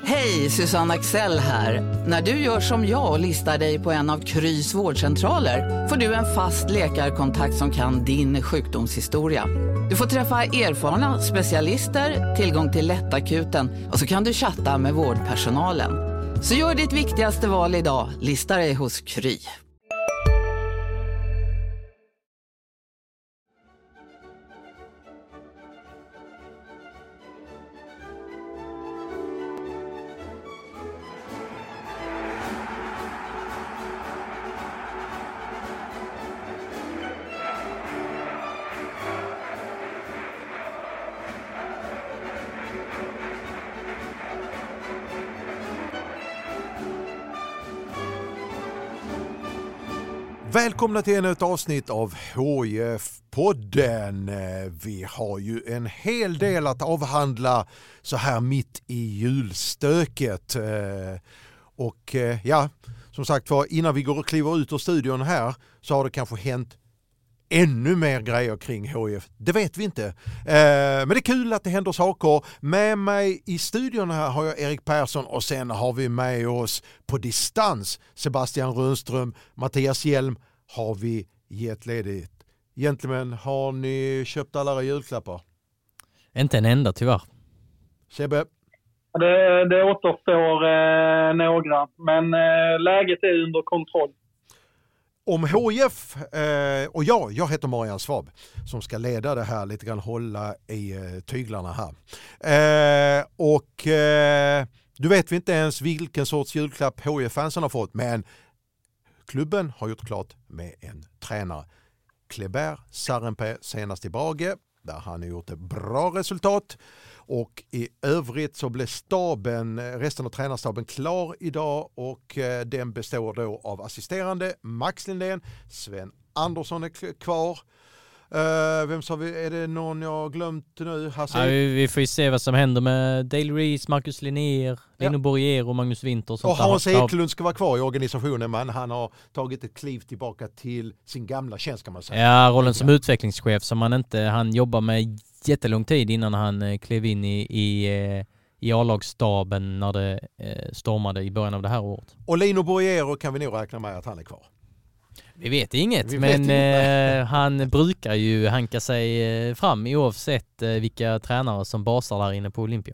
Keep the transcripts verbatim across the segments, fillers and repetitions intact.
Hej, Susanne Axel här. När du gör som jag och listar dig på en av Krys vårdcentraler får du en fast läkarkontakt som kan din sjukdomshistoria. Du får träffa erfarna specialister, tillgång till lättakuten och så kan du chatta med vårdpersonalen. Så gör ditt viktigaste val idag, lista dig hos Kry. Välkomna till ännu ett avsnitt av H I F-podden. Vi har ju en hel del att avhandla så här mitt i julstöket. Och ja, som sagt var, innan vi går och kliver ut ur studion här så har det kanske hänt ännu mer grejer kring H I F. Det vet vi inte. Men det är kul att det händer saker. Med mig i studion här har jag Erik Persson och sen har vi med oss på distans Sebastian Rönnström, Mattias Hjelm har vi gett ledigt. Gentlemen, har ni köpt alla julklappar? Inte en enda tyvärr. Sebbe? Det, det återstår eh, några, men eh, läget är under kontroll. Om H I F eh, och jag, jag heter Marian Svab som ska leda det här, lite grann hålla i eh, tyglarna här. Eh, och eh, du vet vi inte ens vilken sorts julklapp H I F-fansen har fått, men klubben har gjort klart med en tränare. Kleber Sarenpää senast i Brage, där han har gjort ett bra resultat. Och i övrigt så blev staben, resten av tränarstaben klar idag och eh, den består då av assisterande Max Lindén, Sven Andersson är kvar. Uh, vem sa vi, är det någon jag har glömt nu? Ja, vi, vi får ju se vad som händer med Dale Reese, Marcus Linnér, Lino ja. Borrier och Magnus Winter. Och, och Hans Eklund ska vara kvar i organisationen, men han har tagit ett kliv tillbaka till sin gamla tjänst kan man säga. Ja, rollen som utvecklingschef som han inte, han jobbar med jättelång tid innan han klev in i, i, i A-lagsstaben när det eh, stormade i början av det här året. Och Lino Borrier kan vi nog räkna med att han är kvar. Vi vet inget, vi men vet eh, han brukar ju hanka sig eh, fram oavsett eh, vilka tränare som basar där inne på Olympia.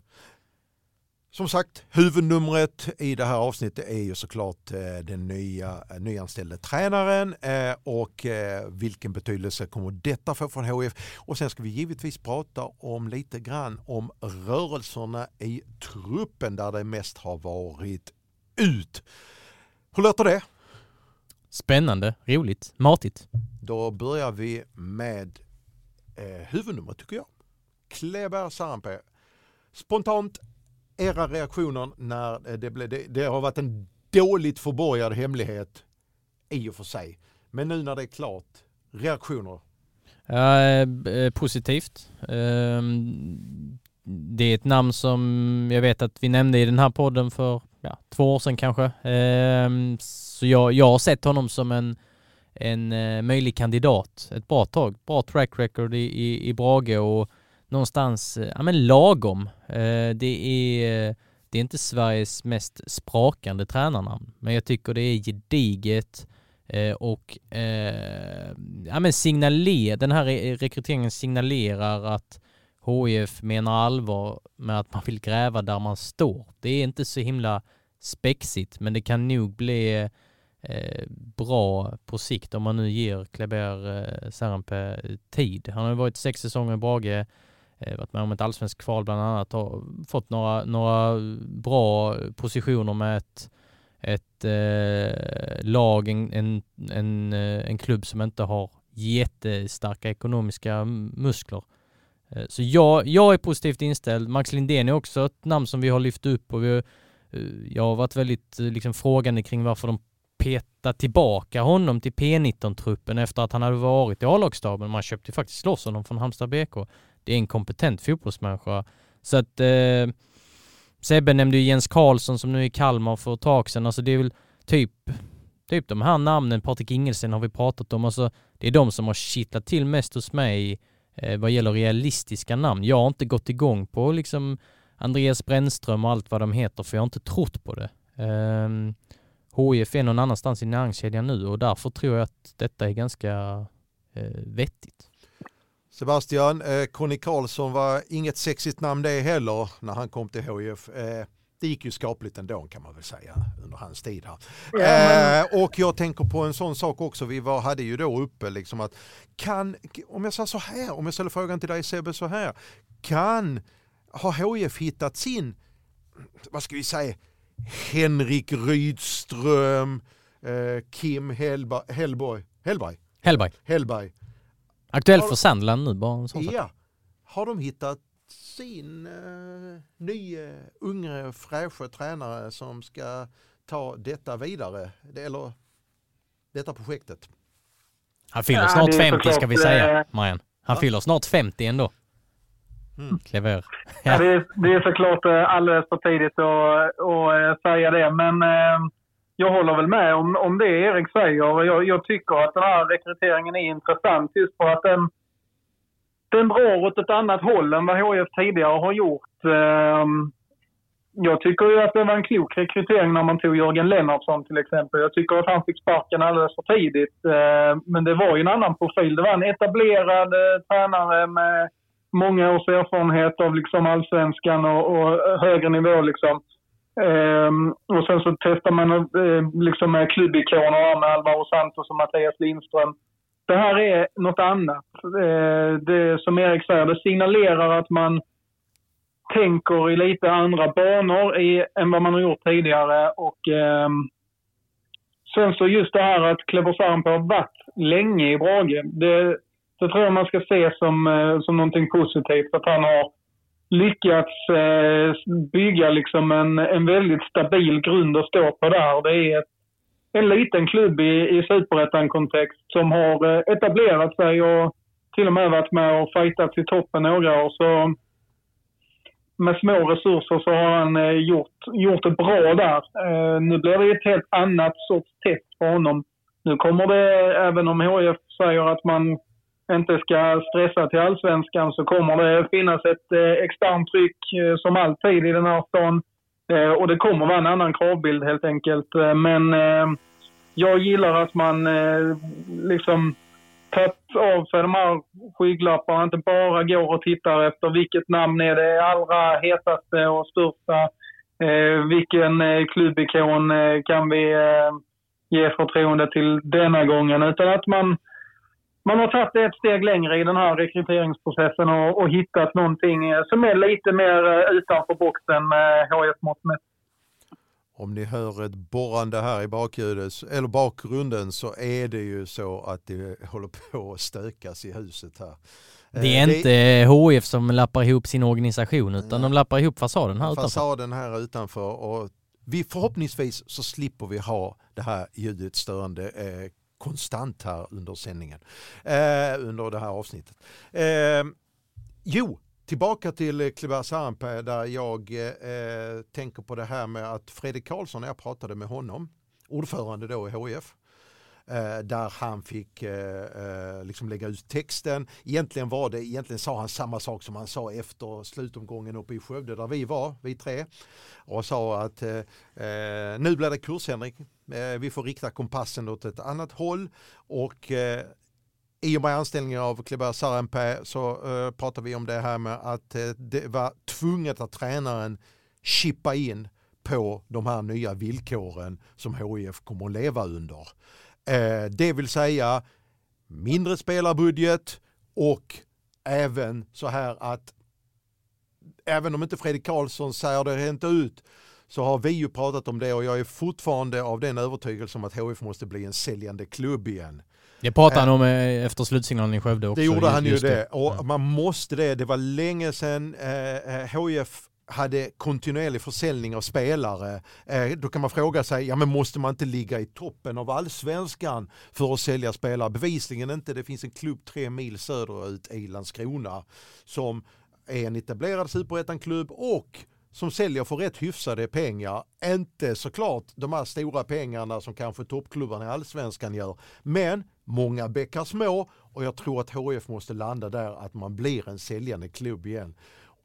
Som sagt, huvudnumret i det här avsnittet är ju såklart eh, den nya eh, nyanställde tränaren eh, och eh, vilken betydelse kommer detta få från H I F. Och sen ska vi givetvis prata om lite grann om rörelserna i truppen där det mest har varit ut. Hur låter det? Spännande, roligt, matigt. Då börjar vi med eh, huvudnumret tycker jag. Kleber Sarenpää. Spontant, era reaktioner när det blev, det, det har varit en dåligt förborgad hemlighet i och för sig. Men nu när det är klart, reaktioner? Uh, positivt. Uh, det är ett namn som jag vet att vi nämnde i den här podden för ja, två år sedan kanske. Uh, så jag, jag har sett honom som en, en uh, möjlig kandidat. Ett bra tag, bra track record i, i, i Brage och någonstans ja, men lagom. Uh, det, är, det är inte Sveriges mest sprakande tränarnamn, men jag tycker det är gediget. Uh, och uh, ja, men signaler, den här re- rekryteringen signalerar att H I F menar allvar med att man vill gräva där man står. Det är inte så himla spexigt, men det kan nog bli uh, bra på sikt om man nu ger Kleber uh, Sarenpää tid. Han har varit sex säsonger i Brage, uh, varit med om ett allsvensk kval bland annat, har fått några, några bra positioner med ett ett eh, lag, en, en, en, en klubb som inte har jättestarka ekonomiska muskler. Eh, så jag, jag är positivt inställd. Max Lindén är också ett namn som vi har lyft upp och vi, eh, jag har varit väldigt eh, liksom, frågande kring varför de petar tillbaka honom till P nitton-truppen efter att han hade varit i A-lagsstaben. Man köpte faktiskt loss honom från Halmstad B K. Det är en kompetent fotbollsmänniska. Så att eh, Sebbe nämnde ju Jens Karlsson som nu är i Kalmar för ett tag sedan. Alltså det är väl typ, typ de här namnen, Patrik Ingelsen har vi pratat om. Alltså det är de som har kittlat till mest hos mig eh, vad gäller realistiska namn. Jag har inte gått igång på liksom Andreas Brännström och allt vad de heter, för jag har inte trott på det. Um, H I F är någon annanstans i näringskedjan nu och därför tror jag att detta är ganska uh, vettigt. Sebastian, eh, Conny Karlsson var inget sexigt namn det heller när han kom till H I F. Eh, det gick ju skapligt ändå kan man väl säga under hans tid här. Ja, men... eh, och jag tänker på en sån sak också. Vi var, hade ju då uppe liksom att kan, om jag säger så här, om jag ställer frågan till dig Sebbe så här, kan ha H I F hittat sin, vad ska vi säga, Henrik Rydström, eh, Kim Hellberg, Hellberg, Hellberg, Hellberg. Hellberg. Aktuell för Sandland nu bara en sån sak. Ja, har de hittat sin uh, nya, yngre, fräscha tränare som ska ta detta vidare, eller detta projektet? Han fyller ja, snart femtio såklart, ska vi säga, Marian. Han ja. fyller snart femtio ändå. Mm. Clever. Ja. Ja, det, är, det är såklart alldeles för tidigt att, att säga det, men jag håller väl med om, om det Erik säger. Jag, jag tycker att den här rekryteringen är intressant just för att den, den drar åt ett annat håll än vad H I F tidigare har gjort. Jag tycker ju att det var en klok rekrytering när man tog Jörgen Lennartsson till exempel. Jag tycker att han fick sparken alldeles för tidigt. Men det var ju en annan profil. Det var en etablerad tränare med många års erfarenhet av liksom allsvenskan och, och högre nivå liksom. Um, och sen så testar man uh, liksom med klubbikoner med Alvaro Santos och Mattias Lindström. Det här är något annat. Uh, det som Erik säger, det signalerar att man tänker i lite andra banor i, än vad man har gjort tidigare. Och um, sen så just det här att Kleber Sarenpää har varit länge i Brage. Det, det tror jag man ska se som, uh, som någonting positivt, att han har lyckats eh, bygga liksom en, en väldigt stabil grund att stå på där. Det är ett, en liten klubb i, i Superettan-kontext som har eh, etablerat sig och till och med varit med och fightats i toppen några år. Så med små resurser så har han eh, gjort, gjort det bra där. Eh, nu blir det ett helt annat sorts test för honom. Nu kommer det, även om H I F säger att man inte ska stressa till allsvenskan, så kommer det finnas ett eh, externt tryck eh, som alltid i den här stan. Eh, och det kommer vara en annan kravbild helt enkelt. Eh, men eh, jag gillar att man eh, liksom tagit av sig de här skygglapparna, inte bara går och tittar efter vilket namn är det allra hetaste och största. Eh, vilken eh, klubbikon eh, kan vi eh, ge förtroende till denna gången, utan att man Man har tagit ett steg längre i den här rekryteringsprocessen och, och hittat någonting som är lite mer utanför boxen med H I F-mått med. Om ni hör ett borrande här i bakljudet, eller bakgrunden, så är det ju så att det håller på att stökas i huset här. Det är det, inte H I F som lappar ihop sin organisation, utan ja, de lappar ihop fasaden här utanför. Fasaden här utanför, och vi förhoppningsvis så slipper vi ha det här ljudet störande eh, konstant här under sändningen, eh, under det här avsnittet. Eh, jo, tillbaka till Kleber Sarenpää, där jag eh, tänker på det här med att Fredrik Karlsson, när jag pratade med honom, ordförande då i H I F, eh, där han fick eh, liksom lägga ut texten. Egentligen var det, egentligen sa han samma sak som han sa efter slutomgången uppe i Skövde där vi var, vi tre, och sa att eh, nu blir det kursändring. Eh, vi får rikta kompassen åt ett annat håll, och eh, i och med anställningen av Kleber Sarenpää så eh, pratar vi om det här med att eh, det var tvunget att tränaren chippa in på de här nya villkoren som H I F kommer att leva under. Eh, det vill säga mindre spelarbudget, och även så här att även om inte Fredrik Karlsson säger det rent ut, så har vi ju pratat om det, och jag är fortfarande av den övertygelsen om att H I F måste bli en säljande klubb igen. Det pratade han om efter slutsignalen i Skövde också. Det gjorde han ju det, och ja, man måste det. Det var länge sedan eh, H I F hade kontinuerlig försäljning av spelare. Eh, då kan man fråga sig, ja men måste man inte ligga i toppen av allsvenskan för att sälja spelare? Bevisligen inte. Det finns en klubb tre mil söderut i Landskrona som är en etablerad superettan-klubb och som säljer för rätt hyfsade pengar. Inte såklart de här stora pengarna som kanske toppklubbarna i allsvenskan gör, men många bäckar små, och jag tror att H I F måste landa där, att man blir en säljande klubb igen.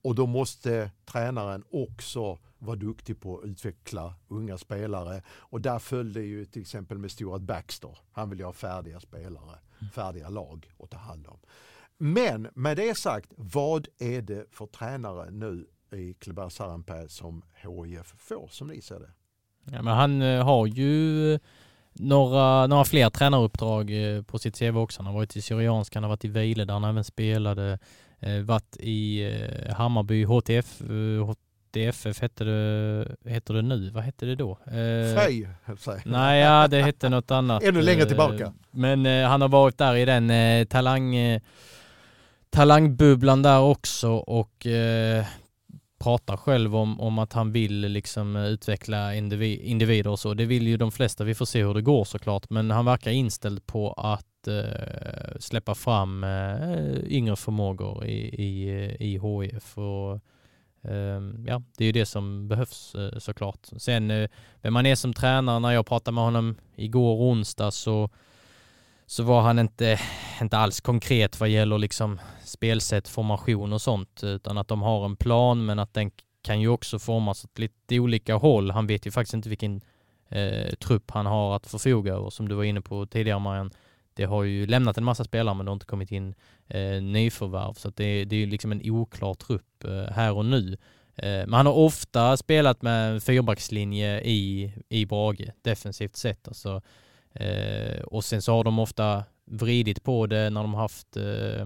och då måste tränaren också vara duktig på att utveckla unga spelare. Och där följde ju till exempel med Stuart Baxter. Han vill ju ha färdiga spelare, färdiga lag att ta hand om. Men med det sagt, vad är det för tränare nu i Kleber Saranpää som H I F får, som ni ser det? Ja, men han uh, har ju några, några fler tränaruppdrag uh, på sitt C V också. Han har varit i Syriansk, han har varit i Vejle där han även spelade, uh, varit i uh, Hammarby, H T F, uh, H T F F hette det, heter det nu, vad hette det då? Uh, Frej, nej, ja, det hette något annat. Ännu längre tillbaka. Uh, men uh, han har varit där i den uh, talang, uh, talangbubblan där också och uh, pratar själv om, om att han vill liksom utveckla individ, individer och så. Det vill ju de flesta. Vi får se hur det går såklart. Men han verkar inställd på att eh, släppa fram eh, yngre förmågor i, i, i H I F. Och, eh, ja, det är ju det som behövs eh, såklart. Sen eh, vem man är som tränare, när jag pratade med honom igår onsdag så så var han inte, inte alls konkret vad gäller liksom spelsätt, formation och sånt, utan att de har en plan, men att den kan ju också formas åt lite olika håll. Han vet ju faktiskt inte vilken eh, trupp han har att förfoga över, som du var inne på tidigare, Marian. Det har ju lämnat en massa spelare, men det har inte kommit in eh, nyförvärv, så att det, det är liksom en oklar trupp eh, här och nu. Eh, men han har ofta spelat med en fyrbackslinje i, i Brage, defensivt sett, alltså. Eh, och sen så har de ofta vridit på det när de har haft eh,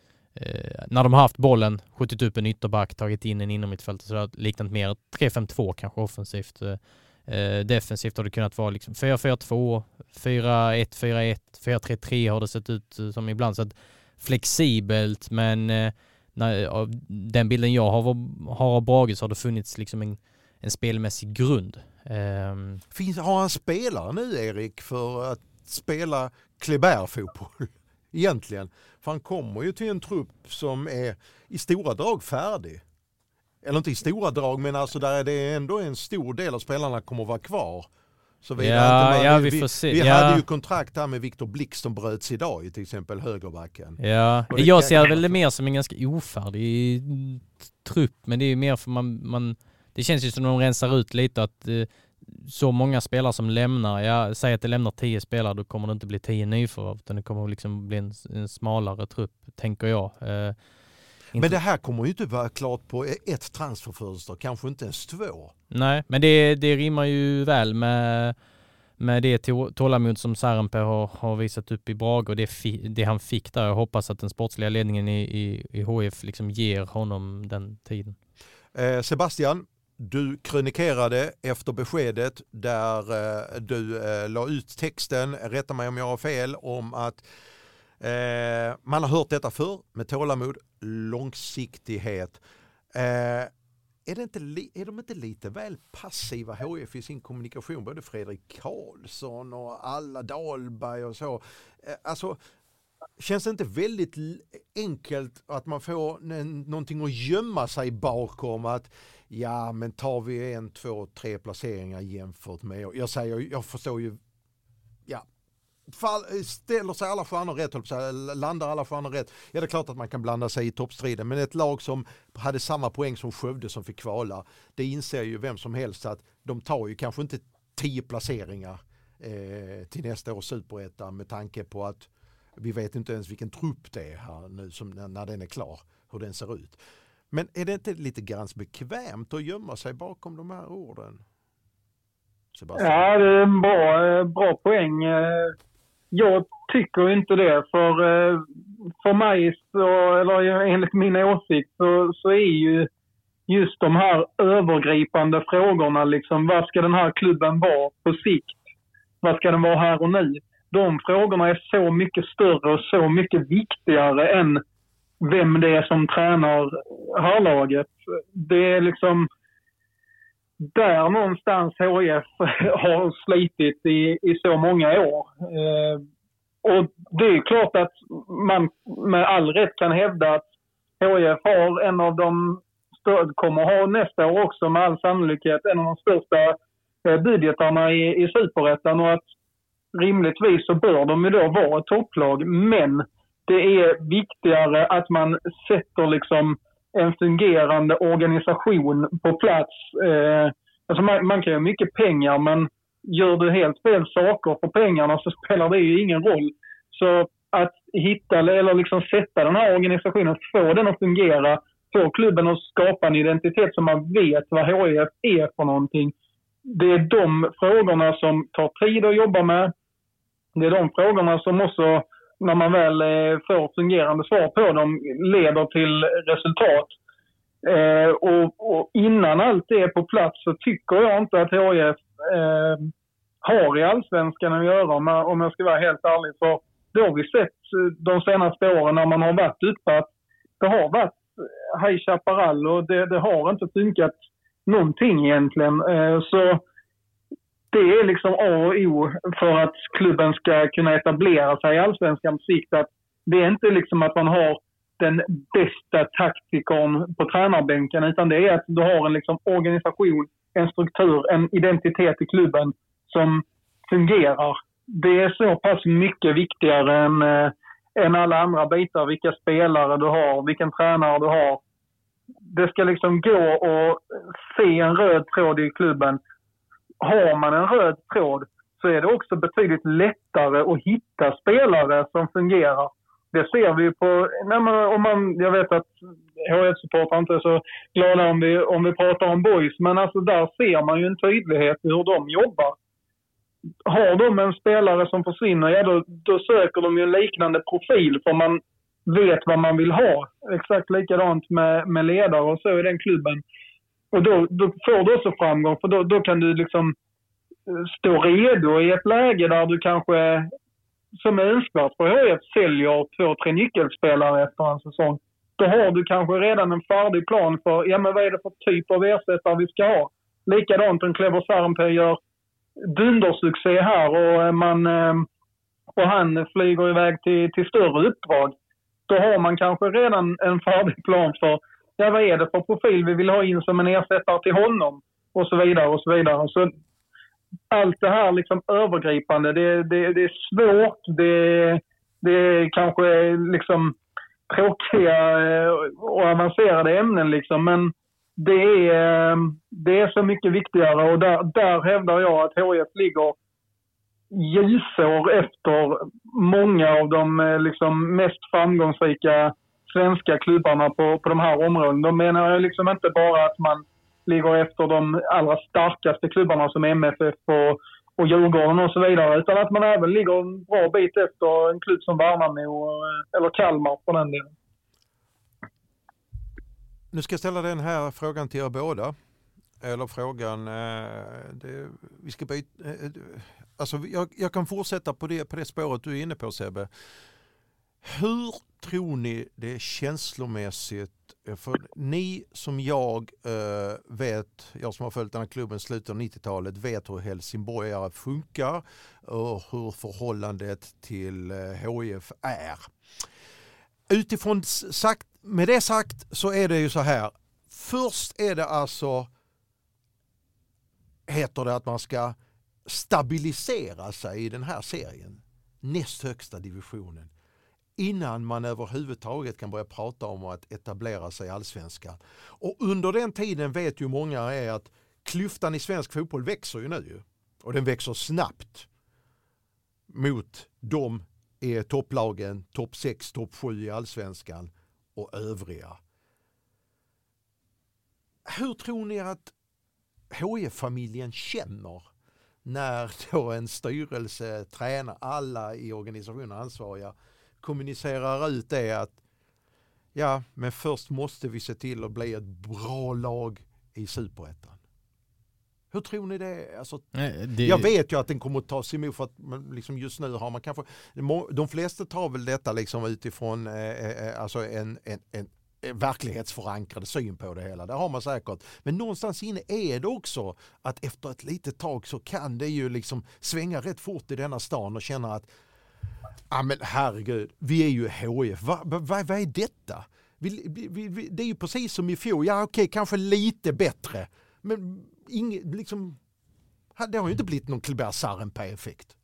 eh, när de har haft bollen, skjutit upp en ytterback, tagit in en innermittfält, så det har liknat mer tre fem två kanske offensivt. Eh, defensivt har det kunnat vara liksom fyra fyra två, fyra ett fyra ett, fyra tre tre har det sett ut som ibland, så att flexibelt, men eh, när, av den bilden jag har, har av Brage så har det funnits liksom en, en spelmässig grund. Um, Finns, har han spelare nu, Erik, för att spela Kleber-fotboll egentligen? För han kommer ju till en trupp som är i stora drag färdig. Eller inte i stora drag, men alltså där är det ändå en stor del av spelarna kommer att vara kvar. Så vi, ja, inte, ja, vi, vi får se. vi ja. hade ju kontrakt här med Viktor Blixt som bröts idag, till exempel högerbacken. Ja, jag ser väl det mer som en ganska ofärdig trupp, men det är ju mer för man, man det känns ju som att de rensar ut lite att eh, så många spelare som lämnar, jag säger att det lämnar tio spelare, då kommer det inte bli tio nyförvärv, utan det kommer liksom bli en, en smalare trupp, tänker jag. Eh, men det här kommer ju inte vara klart på ett transferfönster, kanske inte ens två. Nej, men det, det rimmar ju väl med, med det tålamod som Saranpää har, har visat upp i Brage och det, fi, det han fick där. Jag hoppas att den sportsliga ledningen i, i, i H F liksom ger honom den tiden. Eh, Sebastian, du kronikerade efter beskedet där eh, du eh, la ut texten, rätta mig om jag har fel, om att eh, man har hört detta förr med tålamod, långsiktighet. Eh, är, det inte li- är de inte lite väl passiva H F i sin kommunikation? Både Fredrik Karlsson och alla Dahlberg och så. Eh, alltså, känns det inte väldigt enkelt att man får n- någonting att gömma sig bakom, att ja, men tar vi en, två, tre placeringar jämfört med, jag säger, jag förstår ju, ja, fall, ställer sig alla stjärnor rätt, landar alla stjärnor rätt, ja, det är klart att man kan blanda sig i toppstriden, men ett lag som hade samma poäng som Skövde som fick kvala, det inser ju vem som helst att de tar ju kanske inte tio placeringar eh, till nästa års superettan, med tanke på att vi vet inte ens vilken trupp det är här nu som, när, när den är klar, hur den ser ut. Men är det inte lite grann bekvämt att gömma sig bakom de här orden? Sebastian? Ja, det är en bra, bra poäng. Jag tycker inte det. För, för mig, så, eller enligt min åsikt, så, så är ju just de här övergripande frågorna, liksom, vad ska den här klubben vara på sikt? Vad ska den vara här och nu? De frågorna är så mycket större och så mycket viktigare än vem det är som tränar herrlaget. Det är liksom där någonstans H I F har slitit i, i så många år. Eh, och det är klart att man med all rätt kan hävda att H I F har en av de större, kommer ha nästa år också med all sannolikhet, en av de största eh, budgetarna i, i Superettan, och att rimligtvis så bör de ju då vara ett topplag, men det är viktigare att man sätter liksom en fungerande organisation på plats. Eh, alltså man, man kan ju ha mycket pengar, men gör du helt fel saker för pengarna så spelar det ju ingen roll. Så att hitta eller liksom sätta den här organisationen, få den att fungera, få klubben att skapa en identitet som man vet vad H I F är för någonting. Det är de frågorna som tar tid att jobba med. Det är de frågorna som också, när man väl får fungerande svar på dem, leder till resultat. Eh, och, och innan allt det är på plats så tycker jag inte att H I F eh, har i allsvenskan att göra, om jag, om jag ska vara helt ärlig. För det har vi sett de senaste åren när man har varit uppe, att det har varit High Chaparral och det, det har inte funkat någonting egentligen. Eh, så det är liksom A och O för att klubben ska kunna etablera sig i allsvenskan på sikt. Att det är inte liksom att man har den bästa taktikern på tränarbänken, utan det är att du har en liksom organisation, en struktur, en identitet i klubben som fungerar. Det är så pass mycket viktigare än, äh, än alla andra bitar, vilka spelare du har, vilken tränare du har. Det ska liksom gå och se en röd tråd i klubben. Har man en röd tråd så är det också betydligt lättare att hitta spelare som fungerar. Det ser vi på, nej men om man, jag vet att H I F-supportrar inte är så glada om vi, om vi pratar om boys, men alltså där ser man ju en tydlighet i hur de jobbar. Har de en spelare som försvinner, ja då, då söker de ju en liknande profil, för man vet vad man vill ha. Exakt likadant med, med ledare och så i den klubben. Och då, då får du också framgång, för då, då kan du liksom stå redo i ett läge där du kanske, som är önskvärt för H I F, säljer två, tre nyckelspelare efter en säsong. Då har du kanske redan en färdig plan för, ja men vad är det för typ av ersättare vi ska ha. Likadant en Clever Sarenpää gör dundersuccé här och, man, och han flyger iväg till, till större uppdrag. Då har man kanske redan en färdig plan för, ja vad är det för profil vi vill ha in som en ersättare till honom och så vidare och så vidare. Så allt det här liksom övergripande, det, det, det är svårt, det, det är kanske liksom tråkiga och avancerade ämnen liksom, men det är, det är så mycket viktigare, och där, där hävdar jag att H I F ligger ljusår efter många av de liksom mest framgångsrika svenska klubbarna på, på de här områdena. De menar jag liksom inte bara att man ligger efter de allra starkaste klubbarna som M F F och, och Djurgården och så vidare, utan att man även ligger en bra bit efter en klubb som Värnamo eller Kalmar på den delen. Nu ska jag ställa den här frågan till er båda. Eller frågan, det, vi ska byta, alltså jag, jag kan fortsätta på det, på det spåret du är inne på, Sebbe. Hur tror ni det är känslomässigt, för ni som jag äh, vet, jag som har följt den här klubben slutet av nittiotalet, vet hur helsingborgare funkar och hur förhållandet till H I F är. Utifrån sagt, med det sagt så är det ju så här. Först är det alltså, heter det att man ska stabilisera sig i den här serien, näst högsta divisionen, innan man överhuvudtaget kan börja prata om att etablera sig i allsvenskan. Och under den tiden vet ju många är att klyftan i svensk fotboll växer ju nu ju. Och den växer snabbt mot de är topplagen, topp sex, topp sju i allsvenskan och övriga. Hur tror ni att H I F-familjen känner när då en styrelse, tränar, alla i organisationen ansvariga kommunicerar ut det att ja, men först måste vi se till att bli ett bra lag i Superettan. Hur tror ni det? Alltså, det... Jag vet ju att den kommer att tas emot, för att liksom just nu har man kanske, de flesta tar väl detta liksom utifrån eh, alltså en, en, en verklighetsförankrad syn på det hela. Det har man säkert. Men någonstans inne är det också att efter ett litet tag så kan det ju liksom svänga rätt fort i denna stan och känna att ja, men herregud, vi är ju H I F. Vad va, va, va är detta? Vi, vi, vi, det är ju precis som i fjol. Ja, okej, okay, kanske lite bättre. Men inget, liksom, det har ju inte blivit någon Clever Sarenpää-effekt.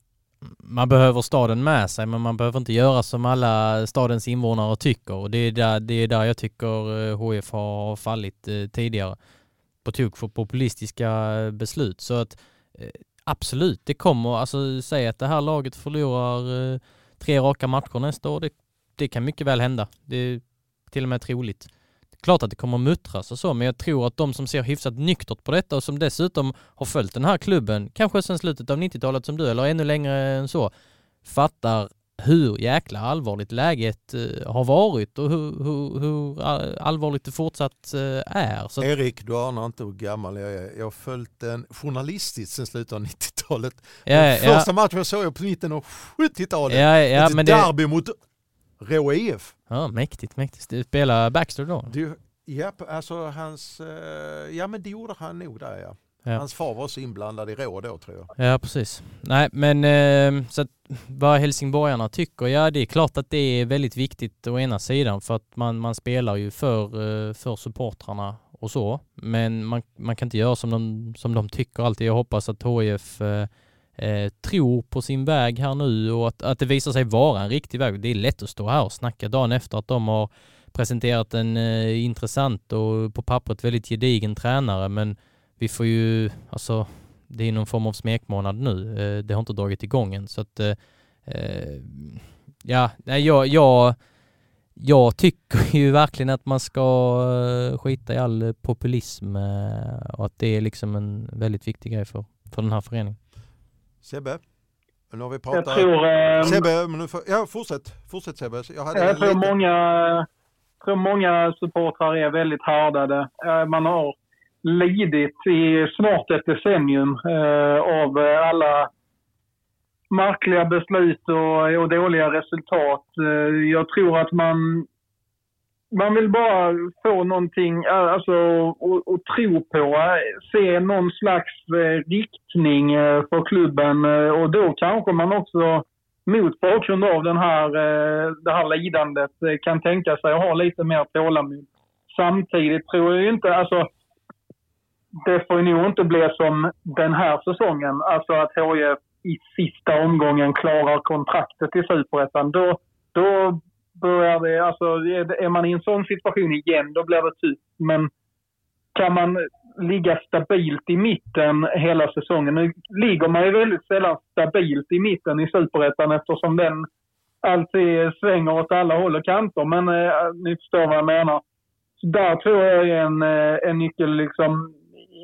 man behöver staden med sig, men man behöver inte göra som alla stadens invånare tycker. Och det är där, det är där jag tycker H F har fallit eh, tidigare. På tok för populistiska beslut. Så att eh, absolut, det kommer, alltså säga att det här laget förlorar eh, tre raka matcher nästa år, det, det kan mycket väl hända. Det är till och med troligt. Det är klart att det kommer muttras och så, men jag tror att de som ser hyfsat nyktert på detta och som dessutom har följt den här klubben, kanske sedan slutet av nittiotalet som du, eller ännu längre än så, fattar hur jäkla allvarligt läget uh, har varit och hur, hur, hur allvarligt det fortsatt uh, är. Så Erik, du anar inte hur gammal jag är. Jag har följt den journalistiskt sedan slutet av nittiotalet. Ja, den första ja. matchen såg jag på mitten av sjuttiotalet. Ja, ja, Ett men derby det... mot Rå I F. Ja, mäktigt, mäktigt. Du spelar Baxter då? Du, ja, alltså hans... Uh, ja, men det gjorde han nog där, ja. Ja. Hans far var så inblandad i Rå då, tror jag. Ja, precis. Nej, men eh, så att, vad helsingborgarna tycker, ja, det är klart att det är väldigt viktigt å ena sidan för att man, man spelar ju för, eh, för supportrarna och så, men man, man kan inte göra som de, som de tycker alltid. Jag hoppas att H I F eh, eh, tror på sin väg här nu och att, att det visar sig vara en riktig väg. Det är lätt att stå här och snacka dagen efter att de har presenterat en eh, intressant och på pappret väldigt gedigen tränare, men vi får ju, alltså det är någon form av smekmånad nu. Det har inte dragit igång än. Så att, eh, ja, jag, jag, jag tycker ju verkligen att man ska skita i all populism och att det är liksom en väldigt viktig grej för, för den här föreningen. Sebbe, nu har vi pratat. Jag tror, eh, Sebbe, men nu får, ja, fortsätt. Fortsätt Sebbe. Jag, hade jag tror, lite... många, tror många supportrar är väldigt härdade. Man har lidit i snart ett decennium eh, av alla märkliga beslut och, och dåliga resultat. Eh, jag tror att man man vill bara få någonting, alltså och, och tro på, se någon slags eh, riktning eh, för klubben eh, och då kanske man också mot bakgrund av den här, eh, det här lidandet eh, kan tänka sig att ha lite mer tålamod. Samtidigt tror jag inte, alltså det får nog inte bli som den här säsongen. Alltså att H I F i sista omgången klarar kontraktet i Superettan. Då, då börjar det, alltså är man i en sån situation igen, då blir det typ. Men kan man ligga stabilt i mitten hela säsongen? Nu ligger man ju väldigt sällan stabilt i mitten i Superettan eftersom den alltid svänger åt alla håll och kanter. Men eh, ni förstår vad jag menar. Så där tror jag är en, en nyckel liksom.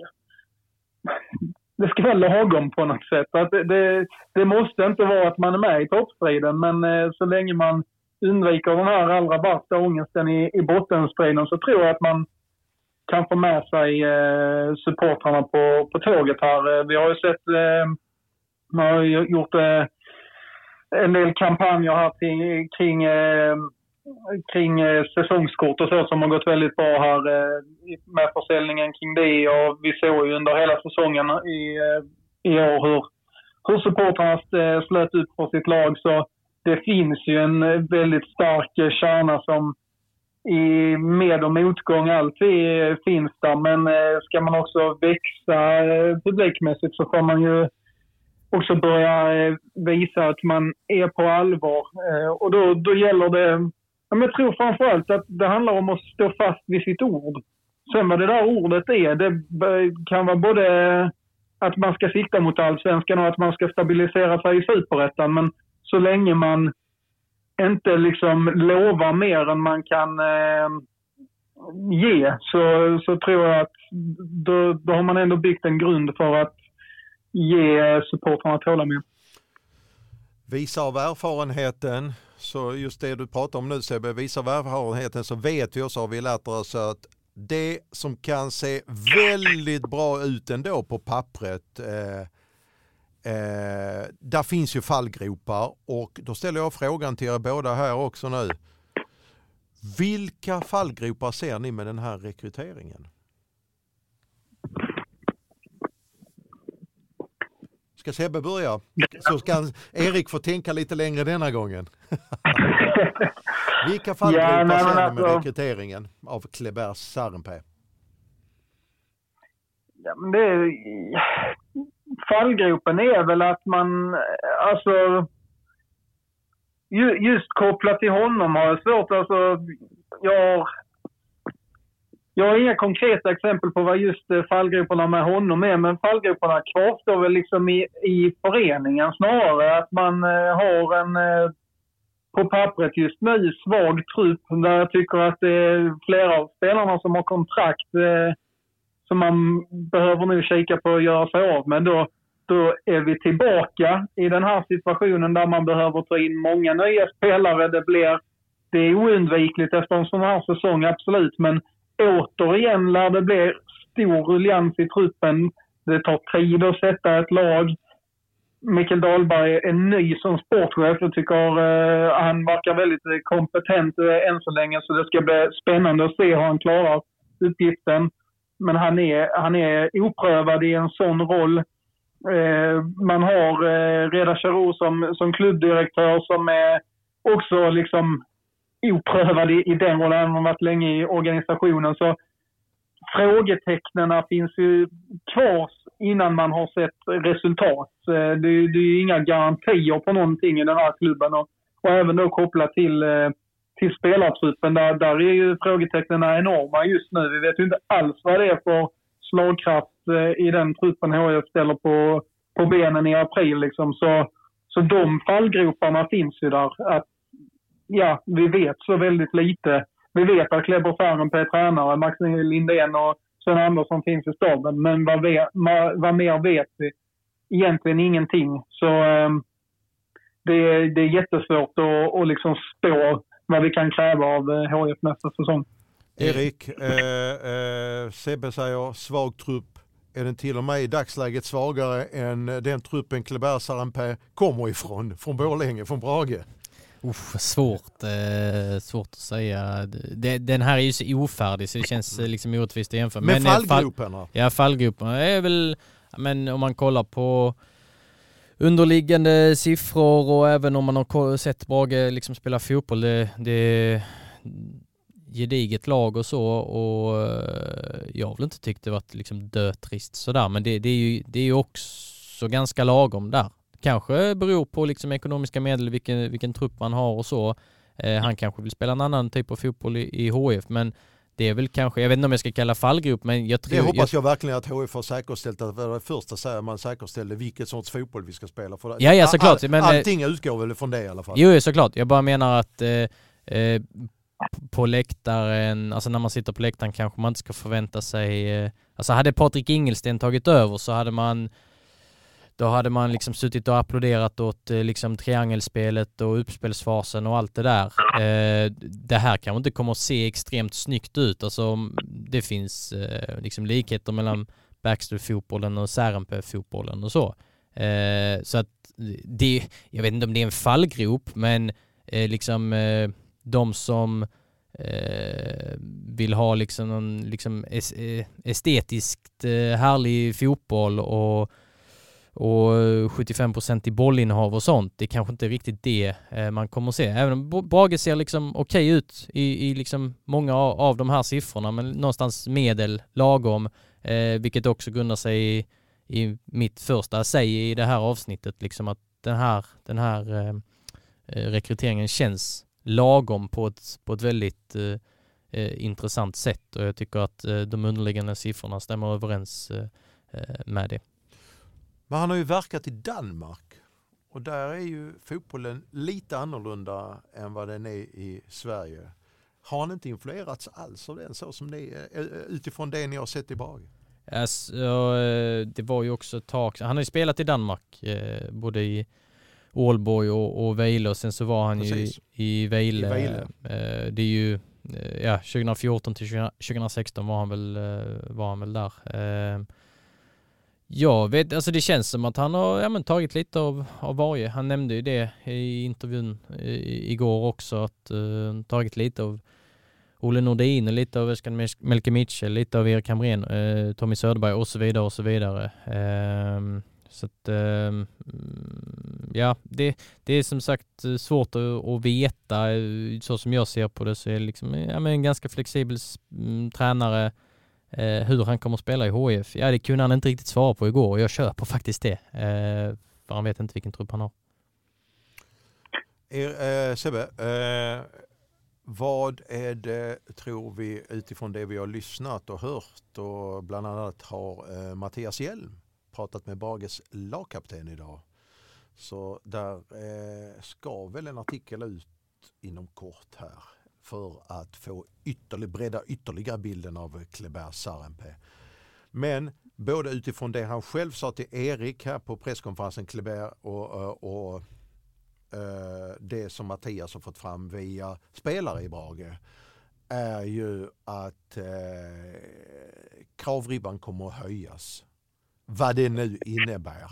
Det ska vara lagom på något sätt. Att det, det, det måste inte vara att man är med i toppstriden, men eh, så länge man undviker den här allra värsta ångesten i, i bottenstriden så tror jag att man kan få med sig eh, supportrarna på, på tåget här. Vi har ju sett, eh, man har gjort eh, en del kampanjer här till, kring eh, kring eh, säsongskort och så som har gått väldigt bra här eh, med försäljningen kring det, och vi såg ju under hela säsongen i, eh, i år hur, hur supportrarna eh, slöt ut för sitt lag, så det finns ju en eh, väldigt stark eh, kärna som i med- och motgång alltid eh, finns där, men eh, ska man också växa eh, publikmässigt så får man ju också börja eh, visa att man är på allvar eh, och då, då gäller det. Men jag tror framförallt att det handlar om att stå fast vid sitt ord. Sen vad det där ordet är, det kan vara både att man ska sikta mot allsvenskan och att man ska stabilisera sig i Superettan. Men så länge man inte liksom lovar mer än man kan eh, ge så, så tror jag att då, då har man ändå byggt en grund för att ge supportrarna tålamod. Visa av erfarenheten, så just det du pratar om nu Sebbe, visa av erfarenheten så vet vi också, har vi lärt oss att det som kan se väldigt bra ut ändå på pappret, eh, eh, där finns ju fallgropar, och då ställer jag frågan till er båda här också nu. Vilka fallgropar ser ni med den här rekryteringen? Ska Sebbe börja? Så ska Erik få tänka lite längre denna gången. Vilka fallgropar ja, ser ni med alltså, rekryteringen av Kleber Sarenpää? Ja, men det är, fallgropen är väl att man, alltså ju, just kopplat till honom har jag svårt, alltså jag, jag har inga konkreta exempel på vad just fallgroparna med honom är, men fallgroparna kvarstår väl liksom i, i föreningen snarare, att man eh, har en eh, på pappret just nu svag trupp där jag tycker att det är flera av spelarna som har kontrakt eh, som man behöver nu kika på att göra sig av. Men då, då är vi tillbaka i den här situationen där man behöver ta in många nya spelare. Det blir, det är oundvikligt efter en sån här säsong, absolut. Men återigen lär det bli stor ruljans i truppen. Det tar tid att sätta ett lag. Mikael Dahlberg är ny som sportchef. Jag tycker uh, han verkar väldigt kompetent uh, än så länge, så det ska bli spännande att se hur han klarar uppgiften. Men han är, han är oprövad i en sån roll. Uh, man har uh, Reda Charo som, som klubbdirektör som är också liksom oprövad i, i den rollen. Han har varit länge i organisationen, så frågetecknen finns ju kvar innan man har sett resultat. Det, det är ju inga garantier på någonting i den här klubben. Och, och även då kopplat till, till spelartruppen. Där, där är ju frågetecknen enorma just nu. Vi vet ju inte alls vad det är för slagkraft i den truppen H F ställer på, på benen i april. Liksom. Så, så de fallgroparna finns ju där. Att, ja, vi vet så väldigt lite. Vi vet att Kleber Färren är tränare, Max Lindén och Sven Andersson finns i staben. Men vad, vet, vad mer vet vi? Egentligen ingenting. Så eh, det, är, det är jättesvårt att, att liksom spå vad vi kan kräva av H F nästa säsong. Erik, eh, eh, Sebbe säger svag trupp. Är den till och med i dagsläget svagare än den truppen Kleber Färren kommer ifrån? Från Borlänge, från Brage? Uff, svårt, eh, svårt att säga. Det, den här är ju så ofärdig så det känns eh, liksom orättvist att jämföra. Men, men fallgroparna? Fall, ja, fallgroparna är väl, men om man kollar på underliggande siffror och även om man har sett Brage liksom spela fotboll, det, det är gediget lag och så, och jag har väl inte tyckt det varit liksom dötrist sådär, men det, det är ju det är ju också ganska lagom där. Kanske beror på liksom ekonomiska medel, vilken, vilken trupp man har och så. Eh, han kanske vill spela en annan typ av fotboll i, i H F, men det är väl kanske, jag vet inte om jag ska kalla fallgrop, men jag tror... Det hoppas jag, jag verkligen att H F har säkerställt, att det var det första säger man säkerställde vilket sorts fotboll vi ska spela. För ja, ja, såklart. All, men, allting utgår väl från det i alla fall. Jo, såklart. Jag bara menar att eh, eh, på läktaren, alltså när man sitter på läktaren kanske man inte ska förvänta sig... Eh, alltså hade Patrik Ingelsten tagit över så hade man... Då hade man liksom suttit och applåderat åt liksom triangelspelet och uppspelsfasen och allt det där. Eh, det här kan inte komma att se extremt snyggt ut. Alltså, det finns eh, liksom likheter mellan Baxter-fotbollen och S R M P-fotbollen och så. Eh, så att det, jag vet inte om det är en fallgrop, men eh, liksom eh, de som eh, vill ha liksom någon liksom estetiskt eh, härlig fotboll och och sjuttiofem procent i bollinnehav och sånt, det är kanske inte riktigt det eh, man kommer att se. Även om Brage ser liksom okej ut i, i liksom många av, av de här siffrorna, men någonstans medel, lagom, eh, vilket också grundar sig i, i mitt första säg i det här avsnittet, liksom att den här, den här eh, rekryteringen känns lagom på ett, på ett väldigt eh, intressant sätt, och jag tycker att eh, de underliggande siffrorna stämmer överens eh, med det. Men han har ju verkat i Danmark och där är ju fotbollen lite annorlunda än vad den är i Sverige. Har han inte influerats alls av den så som det är, utifrån det ni har sett i Brage? Alltså, det var ju också ett tag. Han har ju spelat i Danmark, både i Ålborg och, och Vejle, och sen så var han Precis. ju i, i Vejle. I Vejle. Det är ju ja, tjugofjorton till tjugosexton var han väl, var han väl där. Jag vet, alltså det känns som att han har ja, men, tagit lite av, av varje. Han nämnde ju det i intervjun i, igår också, att uh, tagit lite av Olle Nordin och lite av Eskan Melke Mitchell, lite av Erik Hamrén, uh, Tommy Söderberg och så vidare och så vidare. Uh, så att uh, ja, det, det är som sagt svårt att, att veta. Så som jag ser på det så är det liksom ja, men en ganska flexibel um, tränare. Eh, hur han kommer att spela i H I F, ja det kunde han inte riktigt svara på igår och jag köper faktiskt det. Eh, för han vet inte vilken trupp han har. Er, eh, Sebbe, eh, vad är det, tror vi, utifrån det vi har lyssnat och hört och bland annat har eh, Mattias Hjelm pratat med Brages lagkapten idag. Så där eh, ska väl en artikel ut inom kort här för att få ytterligare, bredda ytterligare bilden av Kleber Sarenpää. Men både utifrån det han själv sa till Erik här på presskonferensen Kleber och, och, och det som Mattias har fått fram via spelare i Brage är ju att eh, kravribban kommer att höjas. Vad det nu innebär.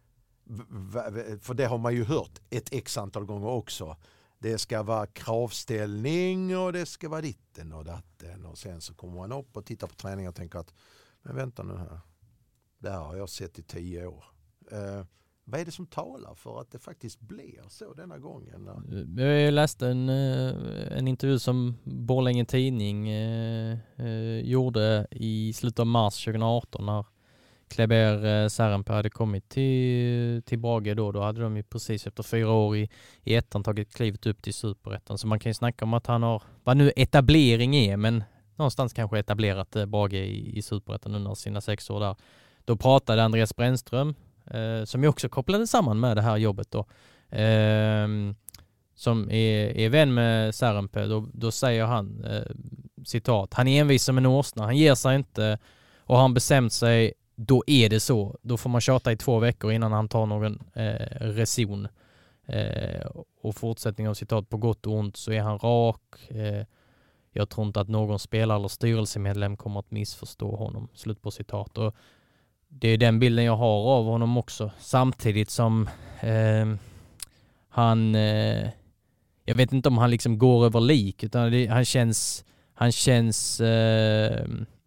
För det har man ju hört ett x antal gånger också. Det ska vara kravställning och det ska vara ditten och datten. Och sen så kommer man upp och tittar på träningen och tänker att men vänta nu här. Det här har jag sett i tio år. Eh, vad är det som talar för att det faktiskt blir så denna gången? Jag läste en, en intervju som Borlänge Tidning eh, eh, gjorde i slutet av mars tjugoarton när Kleber Sarenpää hade kommit till, till Brage då. Då hade de ju precis efter fyra år i, i ettan tagit klivet upp till Superettan. Så man kan ju snacka om att han har, vad nu etablering är, men någonstans kanske etablerat Brage i, i Superettan under sina sex år där. Då pratade Andreas Brännström, eh, som ju också kopplade samman med det här jobbet då, eh, som är, är vän med Sarenpää. Då, då säger han, eh, citat, han är envis som en åsna, han ger sig inte och har han bestämt sig, då är det så. Då får man tjata i två veckor innan han tar någon eh, reson. Eh, och fortsättning av citat, på gott och ont så är han rak. Eh, jag tror inte att någon spelare eller styrelsemedlem kommer att missförstå honom. Slut på citat. Och det är den bilden jag har av honom också. Samtidigt som eh, han... Eh, jag vet inte om han liksom går över lik, utan det, han känns... Han känns... Eh,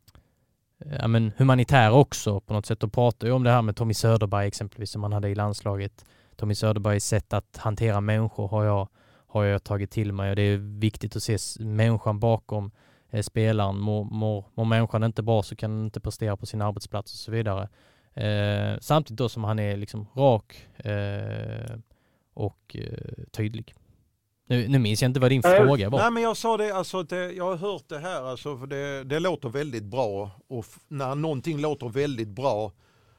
ja, men humanitär också på något sätt, och pratar ju om det här med Tommy Söderberg exempelvis som han hade i landslaget. Tommy Söderbergs sätt att hantera människor har jag, har jag tagit till mig, och det är viktigt att se människan bakom eh, spelaren. Mår, mår, mår människan inte bra så kan han inte prestera på sin arbetsplats och så vidare. Eh, samtidigt då som han är liksom rak eh, och eh, tydlig. Nu, nu minns jag inte vad din äh, fråga var. Nej, men jag sa det, alltså, det, jag har hört det här, alltså, för det, det låter väldigt bra. Och f- när någonting låter väldigt bra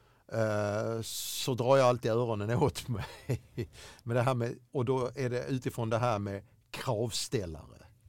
eh, så drar jag alltid öronen åt mig. med det här med, och då är det utifrån det här med kravställare.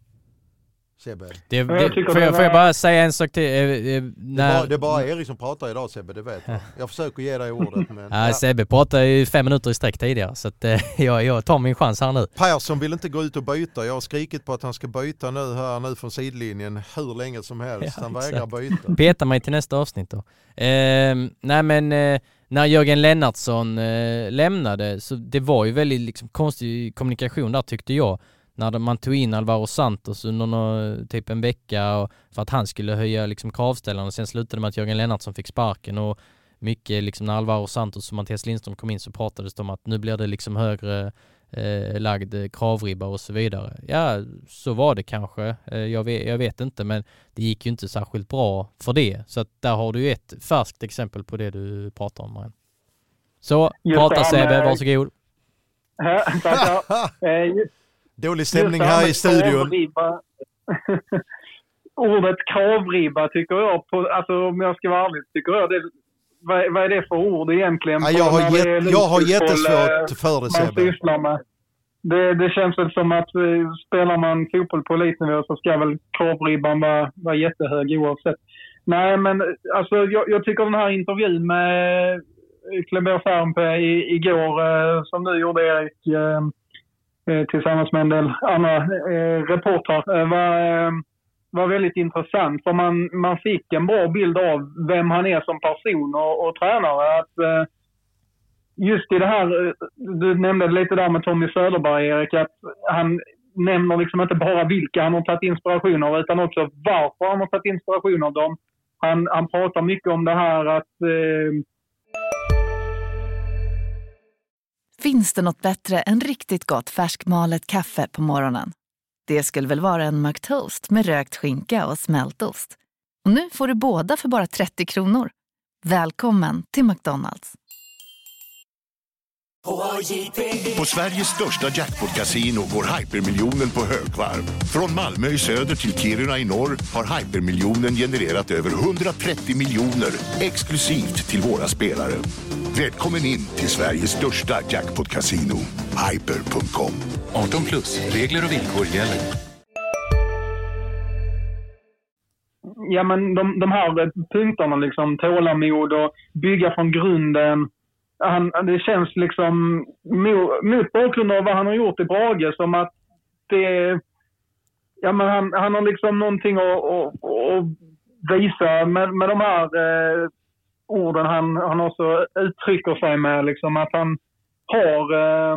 Sebbe. Det, det, jag får, jag, får jag bara säga en sak till? Eh, eh, när... det, är bara, det är bara Erik som pratar idag, Sebbe, det vet jag. Jag försöker ge dig ordet. Men, ja, ja. Sebbe pratade ju fem minuter i sträck tidigare, så att, eh, jag, jag tar min chans här nu. Persson vill inte gå ut och byta. Jag har skrikit på att han ska byta nu här nu från sidlinjen hur länge som helst. Ja, han vägrar byta. Peta mig till nästa avsnitt då. Eh, nej men... Eh, när Jörgen Lennartsson eh, lämnade, så det var ju väldigt liksom, konstig kommunikation där, tyckte jag. När man tog in Alvaro Santos under någon, typ en vecka och, för att han skulle höja liksom, kravställarna, och sen slutade med att Jörgen Lennartsson fick sparken, och mycket liksom, när Alvaro Santos och Mattias Lindström kom in så pratades det om att nu blir det liksom högre eh, lagd kravribba och så vidare. Ja, så var det kanske. Eh, jag, vet, jag vet inte, men det gick ju inte särskilt bra för det. Så att där har du ju ett färskt exempel på det du pratar om, Marianne. Så, just prata Sebbe, varsågod. Tackar. Dålig stämning här i studion. Ordet kravribba tycker jag, på, alltså om jag ska vara ärlig, tycker jag det, vad, vad är det för ord egentligen? Ja, jag har, get, jag har jättesvårt för det, Sebbe. Det, det känns väl som att uh, spelar man fotboll på elitnivå så ska väl kravribban vara, vara jättehög oavsett. Nej, men alltså jag, jag tycker den här intervjun med Kleber Sarenpää igår uh, som du gjorde, Erik, uh, tillsammans med en del andra eh, reportrar eh, var, eh, var väldigt intressant. För man, man fick en bra bild av vem han är som person och, och tränare. Att, eh, just i det här, du nämnde lite där med Tommy Söderberg, Erik, att han nämner liksom inte bara vilka han har tagit inspiration av, utan också varför han har tagit inspiration av dem. Han, han pratar mycket om det här att eh, finns det något bättre än riktigt gott färskmalet kaffe på morgonen? Det skulle väl vara en McToast med rökt skinka och smältost. Och nu får du båda för bara trettio kronor. Välkommen till McDonald's. På Sveriges största jackpot-casino går hypermiljonen på högvarv. Från Malmö i söder till Kiruna i norr har hypermiljonen genererat över hundratrettio miljoner exklusivt till våra spelare. Välkommen in till Sveriges största jackpot-casino, hyper punkt com. arton plus, regler och villkor gäller. Ja, men de, de här punkterna, liksom tålamod och bygga från grunden. Han, det känns liksom mot, mot bakgrund av vad han har gjort i Brage som att det, ja, men han, han har liksom någonting att, att, att visa med, med de här eh, orden han, han också uttrycker sig med, liksom att han har eh,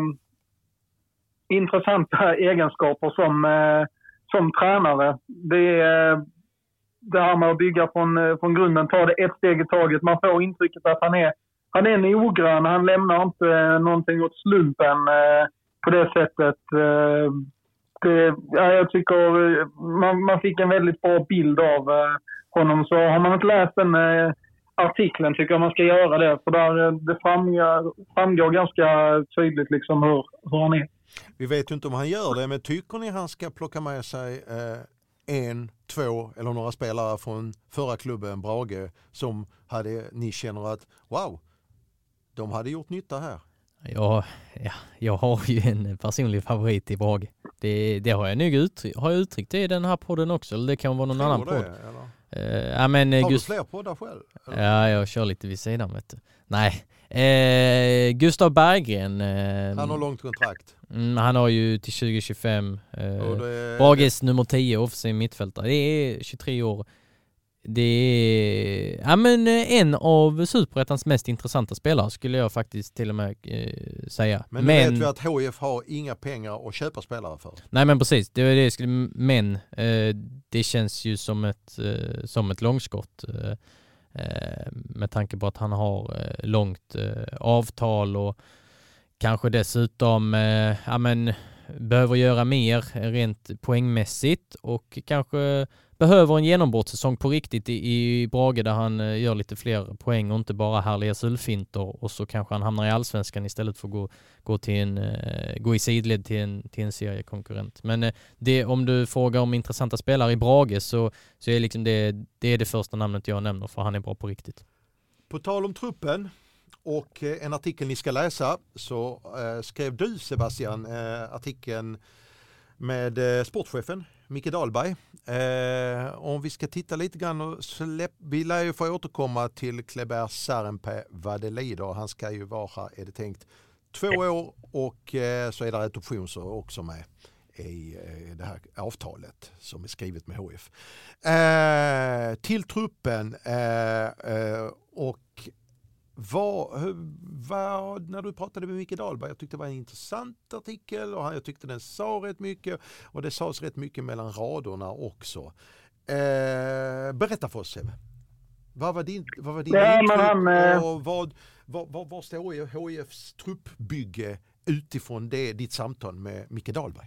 intressanta egenskaper som, eh, som tränare. Det är det här med att bygga från, från grunden, ta det ett steg i taget. Man får intrycket att han är Han är noggrann, han lämnar inte någonting åt slumpen eh, på det sättet. Eh, det, ja, jag tycker man, man fick en väldigt bra bild av eh, honom. Så har man inte läst den eh, artikeln tycker jag man ska göra det. För där det framgår, framgår ganska tydligt liksom hur, hur han är. Vi vet ju inte om han gör det, men tycker ni han ska plocka med sig eh, en, två eller några spelare från förra klubben Brage som hade, ni känner att wow, de hade gjort nytta här? Ja, ja, jag har ju en personlig favorit i Brage. Det, det har jag nog uttryckt, har jag uttryckt det i den här podden också, eller det kan vara någon Tror annan det, podd. Uh, ja, men, har Gust- du fler poddar själv? Eller? Ja, jag kör lite vid sidan, vet du. Nej, eh, Gustav Berggren. Eh, han har långt kontrakt. Mm, han har ju till tjugo tjugofem. Eh, är... Brages nummer tio, offensiv mittfältare. Det är tjugotre år. Det är ja, men en av Superettans mest intressanta spelare skulle jag faktiskt till och med eh, säga. Men nu men, vet vi att H I F har inga pengar att köpa spelare för. Nej, men precis. Det var det jag skulle, men eh, det känns ju som ett, eh, som ett långskott. Eh, med tanke på att han har eh, långt eh, avtal och kanske dessutom eh, ja, men, behöver göra mer rent poängmässigt och kanske behöver en genombrottssäsong på riktigt i, i Brage där han eh, gör lite fler poäng och inte bara härliga sulfinter, och så kanske han hamnar i allsvenskan istället för att gå, gå, till en, eh, gå i sidled till en, till en seriekonkurrent. Men eh, det, om du frågar om intressanta spelare i Brage så, så är liksom det, det är det första namnet jag nämner, för han är bra på riktigt. På tal om truppen och eh, en artikel ni ska läsa, så eh, skrev du, Sebastian, eh, artikeln med eh, sportchefen Micke Dahlberg. Eh, om vi ska titta lite grann och släpp, vi lär ju få återkomma till Kleber Sarenpää vad det lider. Han ska ju vara här, är det tänkt, två år, och eh, så är det ett optionsår också med i eh, det här avtalet som är skrivet med H F. Eh, till truppen eh, eh, och Vad, vad, när du pratade med Micke Dahlberg, jag tyckte det var en intressant artikel och jag tyckte den sa rätt mycket, och det sades rätt mycket mellan raderna också. Eh, berätta för oss, Sebbe. Vad var din, vad var din ja, intryck han, och vad, vad, vad, vad står H I F:s truppbygge utifrån det, ditt samtal med Micke Dahlberg?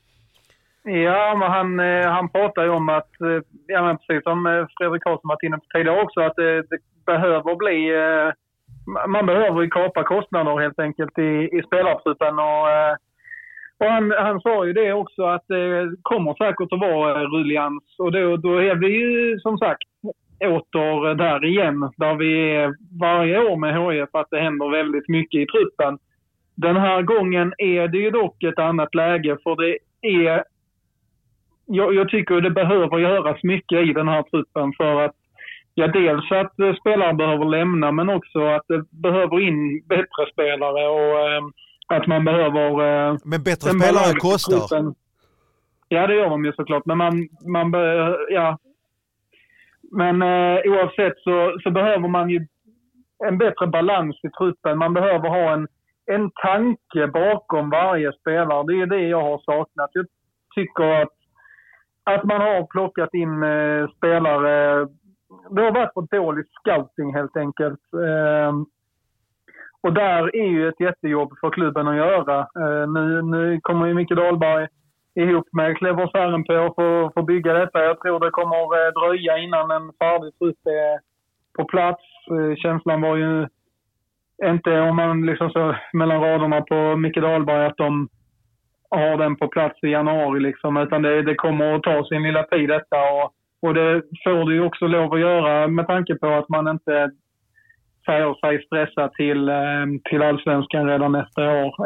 Ja, men han, han pratar ju om att, ja, men precis som Fredrik Karlsson varit inne på tidigare också, att det, det behöver bli, man behöver ju kapa kostnader helt enkelt i, i spelartruppen, och, och han, han sa ju det också att det kommer säkert att vara rullians, och då, då är vi ju som sagt åter där igen där vi är varje år med H I F, att det händer väldigt mycket i truppen. Den här gången är det ju dock ett annat läge, för det är Jag, jag tycker det behöver göras mycket i den här truppen, för att ja, dels att uh, spelare behöver lämna, men också att det behöver in bättre spelare, och uh, att man behöver... Uh, men bättre spelare kostar. Truppen. Ja, det gör de ju såklart, men man, man be, ja. Men uh, oavsett så, så behöver man ju en bättre balans i truppen. Man behöver ha en, en tanke bakom varje spelare. Det är det jag har saknat. Jag tycker att Att man har plockat in eh, spelare, det har varit på dålig scouting helt enkelt. Eh, och där är ju ett jättejobb för klubben att göra. Eh, nu, nu kommer ju Micke Dahlberg ihop med Clever Särenpää och få, få bygga detta. Jag tror det kommer dröja innan en färdig trupp är på plats. Känslan var ju inte, om man liksom så mellan raderna på Micke Dahlberg, att de har den på plats i januari liksom, utan det, det kommer att ta sin lilla tid detta, och, och det får du ju också lov att göra med tanke på att man inte säger sig stressa till, till Allsvenskan redan nästa år.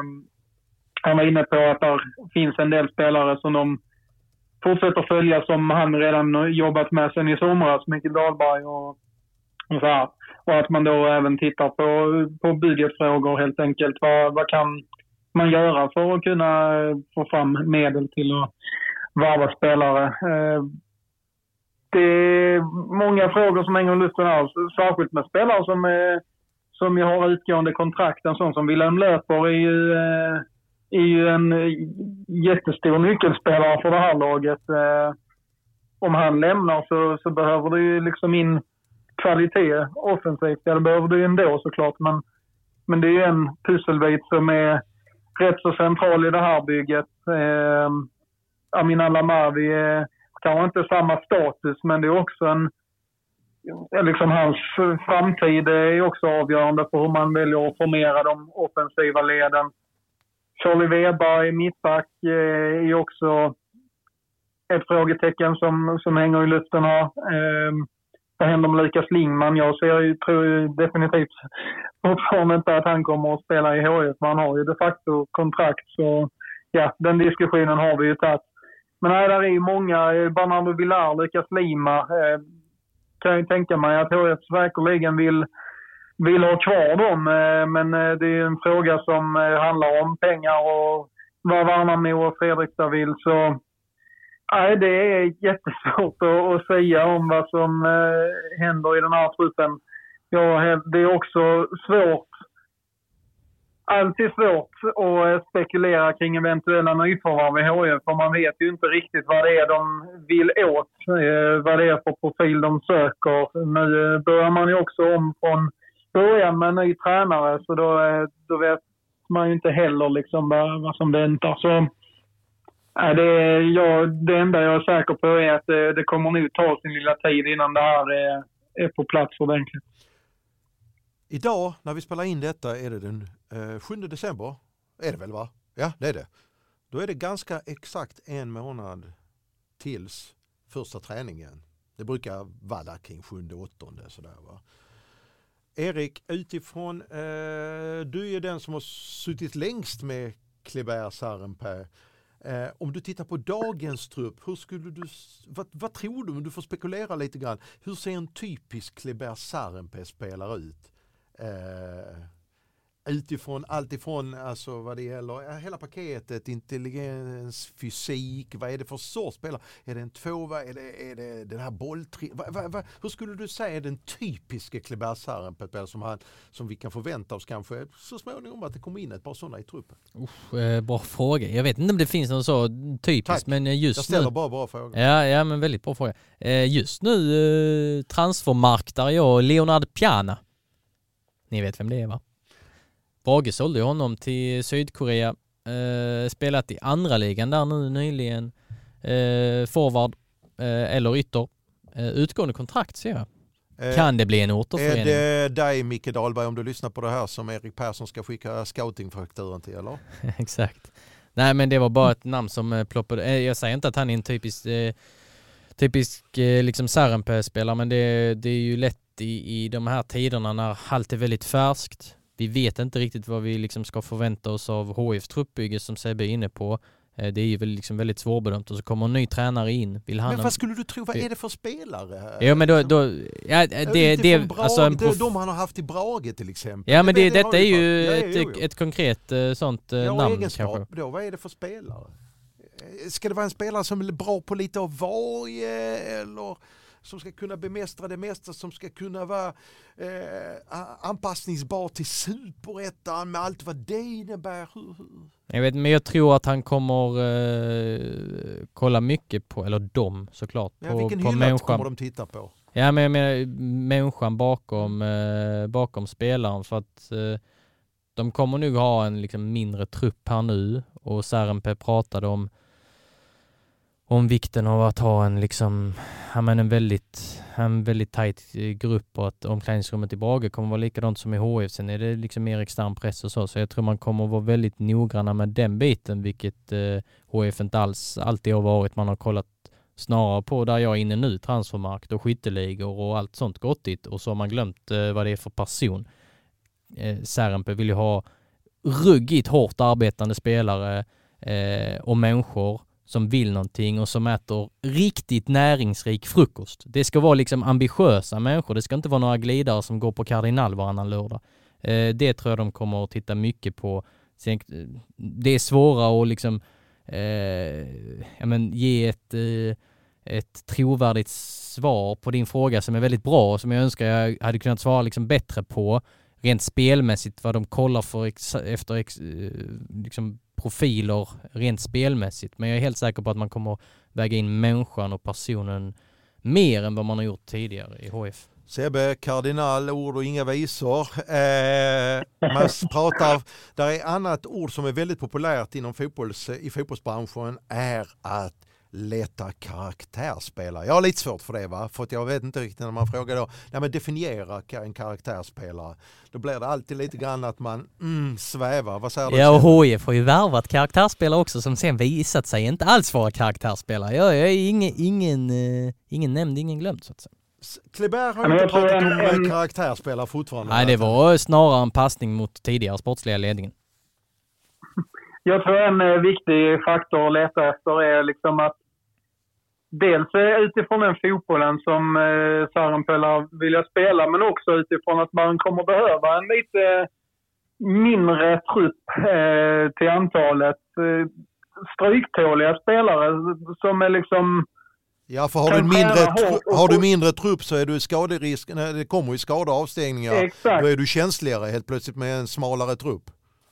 Han var inne på att det finns en del spelare som de fortsätter följa, som han redan jobbat med sen i somras, Micke Dahlberg och, och så här. Och att man då även tittar på, på budgetfrågor helt enkelt. Vad, vad kan man göra för att kunna få fram medel till att varva spelare? Det är många frågor som hänger i luften här, särskilt med spelare som, är, som jag har utgående kontrakt. En sån som Wilhelm Löper är ju, är ju en jättestor nyckelspelare för det här laget. Om han lämnar så, så behöver det ju liksom in kvalitet offensivt. Ja, det behöver det ju ändå såklart, men, men det är ju en pusselbit som är rätt så central i det här bygget. Eh, Amin Al-Amavi är kanske inte samma status, men det är också en, liksom hans framtid är också avgörande för hur man väljer att formera de offensiva leden. Charlie Weber, mittback, är också ett frågetecken som, som hänger i luften här. Eh, vad händer med Lukas Lingman? Jag ser, tror ju definitivt fortfarande inte att han kommer att spela i H F, men han har ju de facto kontrakt, så ja, den diskussionen har vi ju tagit. Men nej, där är ju många, Bernardo Villar, Lukas Lima, eh, kan jag tänka mig att H F verkligen vill, vill ha kvar dem, eh, men eh, det är en fråga som eh, handlar om pengar och vad Värnamo och Fredrikstad vill, så nej, det är jättesvårt att, att säga om vad som eh, händer i den här truppen. Ja, det är också svårt, alltid svårt att spekulera kring eventuella nyförvärv i H F, för man vet ju inte riktigt vad det är de vill åt, eh, vad det är för profil de söker. Nu börjar man ju också om från början med en ny tränare, så då, då vet man ju inte heller liksom vad, vad som väntar. Så ja, det, ja, det enda jag är säker på är att det, det kommer nog ta sin lilla tid innan det här är, är på plats ordentligt. Idag när vi spelar in detta är det den eh, sjunde december. Är det väl, va? Ja, det är det. Då är det ganska exakt en månad tills första träningen. Det brukar vara kring sjunde, åttonde sådär, va. Erik, utifrån, eh, du är den som har suttit längst med Clever Särenpää. Eh, om du tittar på dagens trupp, hur skulle du, vad, vad tror du, om du får spekulera lite grann, hur ser en typisk Clever Särenpää-spelare ut? Eh, utifrån allt ifrån, alltså vad det gäller hela paketet, intelligens, fysik, vad är det för sorts spelare? Är det en tvåva? Är det, är det den här bolltri? Va, va, va, hur skulle du säga är den typiska Clever Särenpää som, han, som vi kan förvänta oss kanske så småningom att det kommer in ett par sådana i truppen? Usch, eh, bra fråga. Jag vet inte om det finns någon så typiskt, men just jag ställer nu... bara bra frågor. Ja, ja, men väldigt bra fråga. Eh, just nu eh, transfermarktar jag Leonard Piana. Ni vet vem det är, va? Brage sålde honom till Sydkorea. Eh, spelat i andra ligan där nu nyligen. Eh, forward eh, eller ytter. Eh, utgående kontrakt, ser jag. Eh, kan det bli en återförening? Är det dig, Micke Dahlberg, om du lyssnar på det här, som Erik Persson ska skicka scoutingfakturen till, eller? Exakt. Nej, men det var bara ett namn som ploppade. Eh, jag säger inte att han är en typisk, eh, typisk eh, liksom Särenpää-spelare, men det, det är ju lätt i, i de här tiderna när allt är väldigt färskt. Vi vet inte riktigt vad vi liksom ska förvänta oss av H F truppbygge, som Sebbe är inne på. Det är ju väl liksom väldigt svårbedömt, och så kommer en ny tränare in. Vill han men vad skulle du tro, vad är det för spelare? Ja, men då, då ja, det, det, Brage, alltså en prof... de han har haft i Brage till exempel. Ja, men det, det, detta är ju ja, ett, jo, jo. ett konkret sånt ja, namn egenskap kanske. Då, vad är det för spelare? Ska det vara en spelare som är bra på lite av varje, eller som ska kunna bemästra det mesta, som ska kunna vara eh, anpassningsbar till superettan med allt vad det innebär? Jag vet, men jag tror att han kommer eh, kolla mycket på, eller de såklart, ja, på, vilken på hylla människan. kommer de titta på? Ja, men jag menar människan bakom, eh, bakom spelaren, för att eh, de kommer nog ha en liksom mindre trupp här nu, och Särenpää pratade om om vikten av att ha en liksom, ja, men en väldigt en väldigt tajt grupp och att omklädningsrummet i Brage kommer vara likadant som i H F. Sen är det liksom mer extern press och så, så jag tror man kommer vara väldigt noggranna med den biten, vilket eh, H F inte alls alltid har varit. Man har kollat snarare på där jag är inne nu, transfermarkt och skytteligor och allt sånt gottigt, och så har man glömt eh, vad det är för person. Eh, Särenpää vill ju ha ruggigt hårt arbetande spelare eh, och människor som vill någonting och som äter riktigt näringsrik frukost. Det ska vara liksom ambitiösa människor. Det ska inte vara några glidare som går på Kardinal varannan lördag. Eh, det tror jag de kommer att titta mycket på. Sen, det är svårare att liksom, eh, ja, men ge ett, eh, ett trovärdigt svar på din fråga som är väldigt bra och som jag önskar jag hade kunnat svara liksom bättre på. Rent spelmässigt, vad de kollar för ex, efter ex, liksom profiler rent spelmässigt. Men jag är helt säker på att man kommer att väga in människan och personen mer än vad man har gjort tidigare i H F. Sebbe, kardinal, ord och inga visor. Eh, man pratar, där är annat ord som är väldigt populärt inom fotbolls, i fotbollsbranschen är att leta karaktärsspelare. Jag har lite svårt för det, va? För att jag vet inte riktigt när man frågar då, nej men definiera en karaktärsspelare. Då blir det alltid lite grann att man mm, svävar. Vad säger du? Ja, och H F har ju värvat karaktärsspelare också som sen visat sig inte alls vara karaktärsspelare. Jag är ingen, ingen, uh, ingen nämnd, ingen glömd så att säga. Kleber har inte pratat om en karaktärsspelare fortfarande. Nej, det var snarare en passning mot tidigare sportsliga ledningen. Jag tror en viktig faktor att leta efter är liksom att dels utifrån den fotbollen som eh, Särenpää vill spela, men också utifrån att man kommer behöva en lite mindre trupp eh, till antalet eh, stryktåliga spelare som är liksom... Ja, för har du, mindre, har du mindre trupp så är du skaderisk, när det kommer ju skada och avstängningar. Exakt. Då är du känsligare helt plötsligt med en smalare trupp.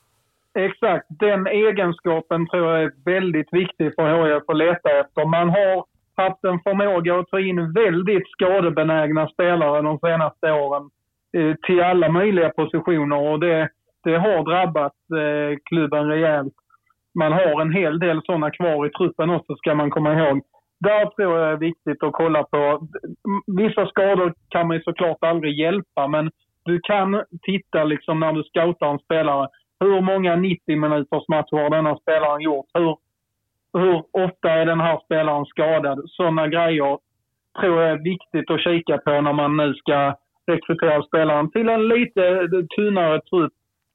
Exakt, den egenskapen tror jag är väldigt viktig för H F att leta efter. Man har haft en förmåga att ta in väldigt skadebenägna spelare de senaste åren eh, till alla möjliga positioner, och det, det har drabbat eh, klubben rejält. Man har en hel del sådana kvar i truppen också, ska man komma ihåg. Där tror jag är viktigt att kolla på. Vissa skador kan man ju såklart aldrig hjälpa, men du kan titta liksom när du scoutar en spelare. Hur många nittio minuters matcher har denna spelaren gjort? Hur, hur ofta är den här spelaren skadad? Sådana grejer tror jag är viktigt att kika på när man nu ska rekrytera spelaren till en lite tunnare trupp.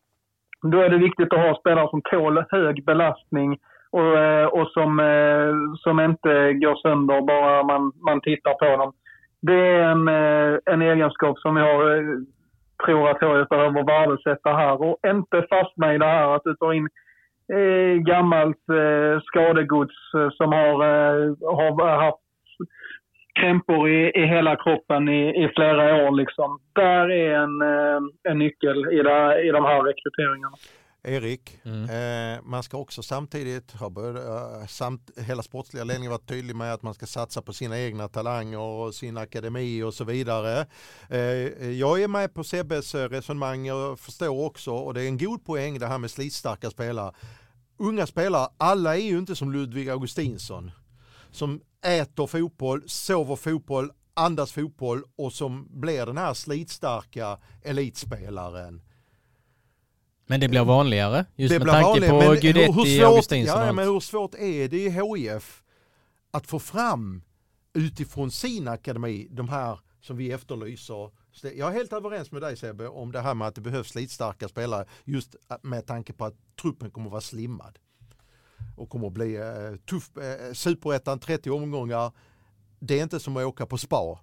Då är det viktigt att ha spelare som tål hög belastning och, och som, som inte går sönder bara man, man tittar på dem. Det är en, en egenskap som jag tror att jag behöver värdesätta här, och inte fastna i det här att du tar in eh, gammalt eh, skadegods eh, som har, eh, har haft krämpor i, i hela kroppen i, i flera år. Liksom. Där är en, eh, en nyckel i, det, i de här rekryteringarna. Erik, mm. eh, man ska också samtidigt ha börjat, eh, samt, hela sportsliga ledningen varit tydlig med att man ska satsa på sina egna talanger och sin akademi och så vidare. Eh, jag är med på Sebbes resonemang och förstår också, och det är en god poäng det här med slitstarka spelare. Unga spelare, alla är ju inte som Ludvig Augustinsson som äter fotboll, sover fotboll, andas fotboll och som blir den här slitstarka elitspelaren. Men det blir vanligare, just det med blir tanke vanligare, på men Guidetti, svårt, Augustinsson. Ja, men hur svårt är det i H I F att få fram utifrån sin akademi de här som vi efterlyser? Jag är helt överens med dig, Sebbe, om det här med att det behövs slitstarka spelare, just med tanke på att truppen kommer att vara slimmad och kommer att bli eh, tuff. Eh, Superettan trettio omgångar, det är inte som att åka på spa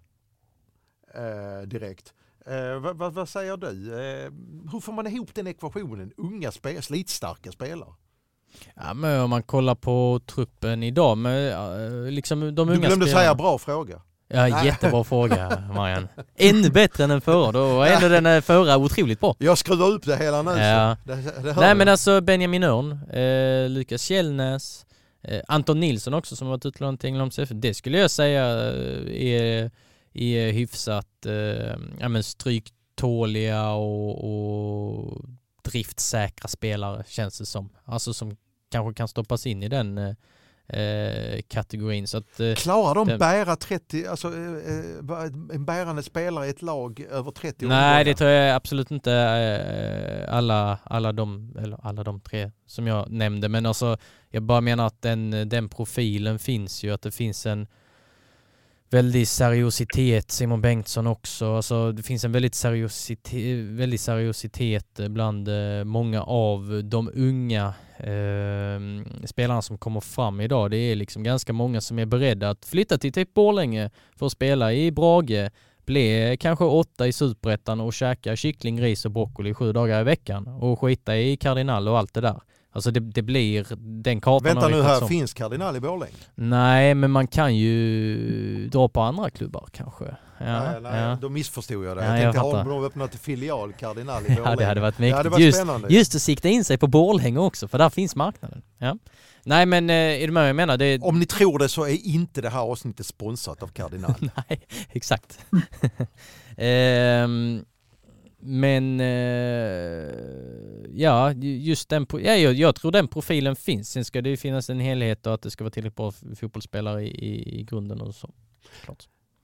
eh, direkt. Eh, vad, vad, vad säger du? Eh, hur får man ihop den ekvationen? Unga, spe, slitstarka spelare. Ja, men om man kollar på truppen idag med liksom de unga spelarna. Du glömde spelarna. säga bra fråga. Ja, jättebra fråga, Marian. Ännu bättre än den förra. Då var ändå den förra otroligt bra. Jag skruvar upp det hela nu. Ja. Det, det Nej, men alltså Benjamin Örn, eh, Lukas Källnäs, eh, Anton Nilsson också som har varit utlånad till Ängelholms F F. Det skulle jag säga är, är hyfsat eh, ja, men stryktåliga och, och driftsäkra spelare, känns det som. Alltså som kanske kan stoppas in i den eh, kategorin. Så att, eh, klarar de den, bära trettio, alltså eh, en bärande spelare i ett lag över trettio? Nej, omgångar? det tror jag absolut inte eh, alla, alla, de, eller alla de tre som jag nämnde. Men alltså, jag bara menar att den, den profilen finns ju, att det finns en väldigt seriositet. Simon Bengtsson också. Alltså, det finns en väldigt seriositet, väldigt seriositet bland eh, många av de unga eh, spelarna som kommer fram idag. Det är liksom ganska många som är beredda att flytta till typ Borlänge för att spela i Brage, bli kanske åtta i Superettan och käka kyckling, ris och broccoli sju dagar i veckan och skita i Kardinal och allt det där. Alltså det, det blir den kartan. Vänta nu här, som. Finns Kardinal i Borlänge? Nej, men man kan ju dra på andra klubbar kanske. Ja, nej, nej, ja. Då missförstod jag det. Ja, jag tänkte, jag har de öppnat filial Kardinal i Borlänge? Ja, det hade varit mäktigt. Hade varit just, spännande. just att sikta in sig på Borlänge också, för där finns marknaden. Ja. Nej, men är det med jag menar? Det... Om ni tror det så är inte det här avsnittet sponsrat av Kardinal. Nej, exakt. ehm... Men eh, ja, just den, ja, jag, jag tror den profilen finns. Sen ska det ju finnas en helhet och att det ska vara tillräckligt bra fotbollsspelare i, i, i grunden och så. Klart.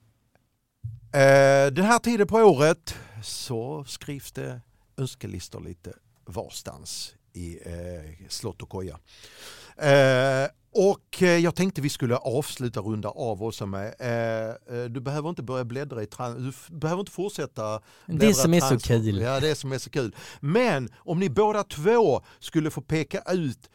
Eh, den här tiden på året så skrivs det önskelistor lite varstans i eh, slott och koja. Eh, och eh, jag tänkte vi skulle avsluta runda av oss med. Eh, du behöver inte börja bläddra i trans- du f- behöver inte fortsätta det som är transfer. så kul. Ja, det som är så kul. Men om ni båda två skulle få peka ut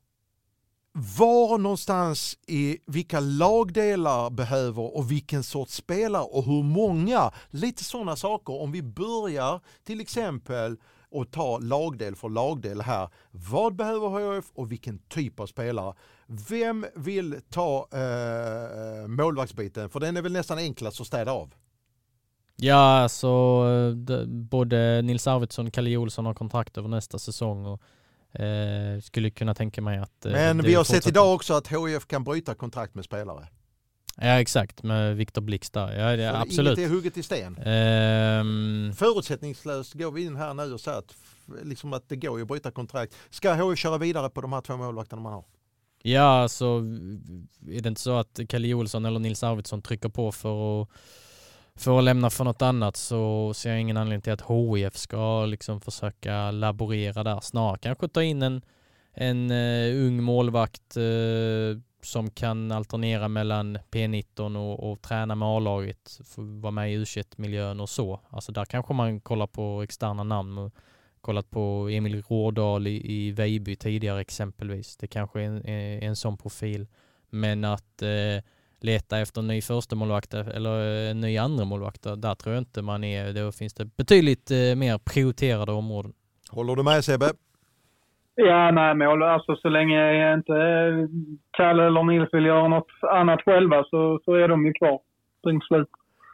var någonstans i vilka lagdelar behöver och vilken sorts spelare och hur många, lite sådana saker. Om vi börjar till exempel och ta lagdel för lagdel här. Vad behöver H F och vilken typ av spelare? Vem vill ta eh, målvaktsbiten? För den är väl nästan enklast att städa av. Ja, alltså d- både Nils Arvidsson och Kalle Olsson har kontrakt över nästa säsong och eh, skulle kunna tänka mig att... Eh, Men vi har sett idag också att H F kan bryta kontrakt med spelare. Ja, exakt, med Viktor Blix där. Ja, det, absolut. Inget är hugget i sten. Um... Förutsättningslöst går vi in här nu och säger att, liksom att det går att bryta kontrakt. Ska H F köra vidare på de här två målvakterna man har? Ja, alltså är det inte så att Kalle Olsson eller Nils Arvidsson trycker på för att, för att lämna för något annat, så ser jag ingen anledning till att H F ska liksom försöka laborera där. Snarare kanske ta in en, en uh, ung målvakt uh, som kan alternera mellan P nitton och, och träna med A-laget, för vara med i U tjugoett-miljön och så. Alltså där kanske man kollar på externa namn och kollat på Emil Rådal i, i Vejby tidigare exempelvis. Det kanske är en, är en sån profil. Men att eh, leta efter en ny första målvakt eller en ny andra målvakt, där tror jag inte man är. Då finns det betydligt eh, mer prioriterade områden. Håller du med, Sebbe? Ja, nej, mål. Alltså så länge inte Kalle eller Nils vill göra något annat själva så, så är de ju kvar. Punkt slut.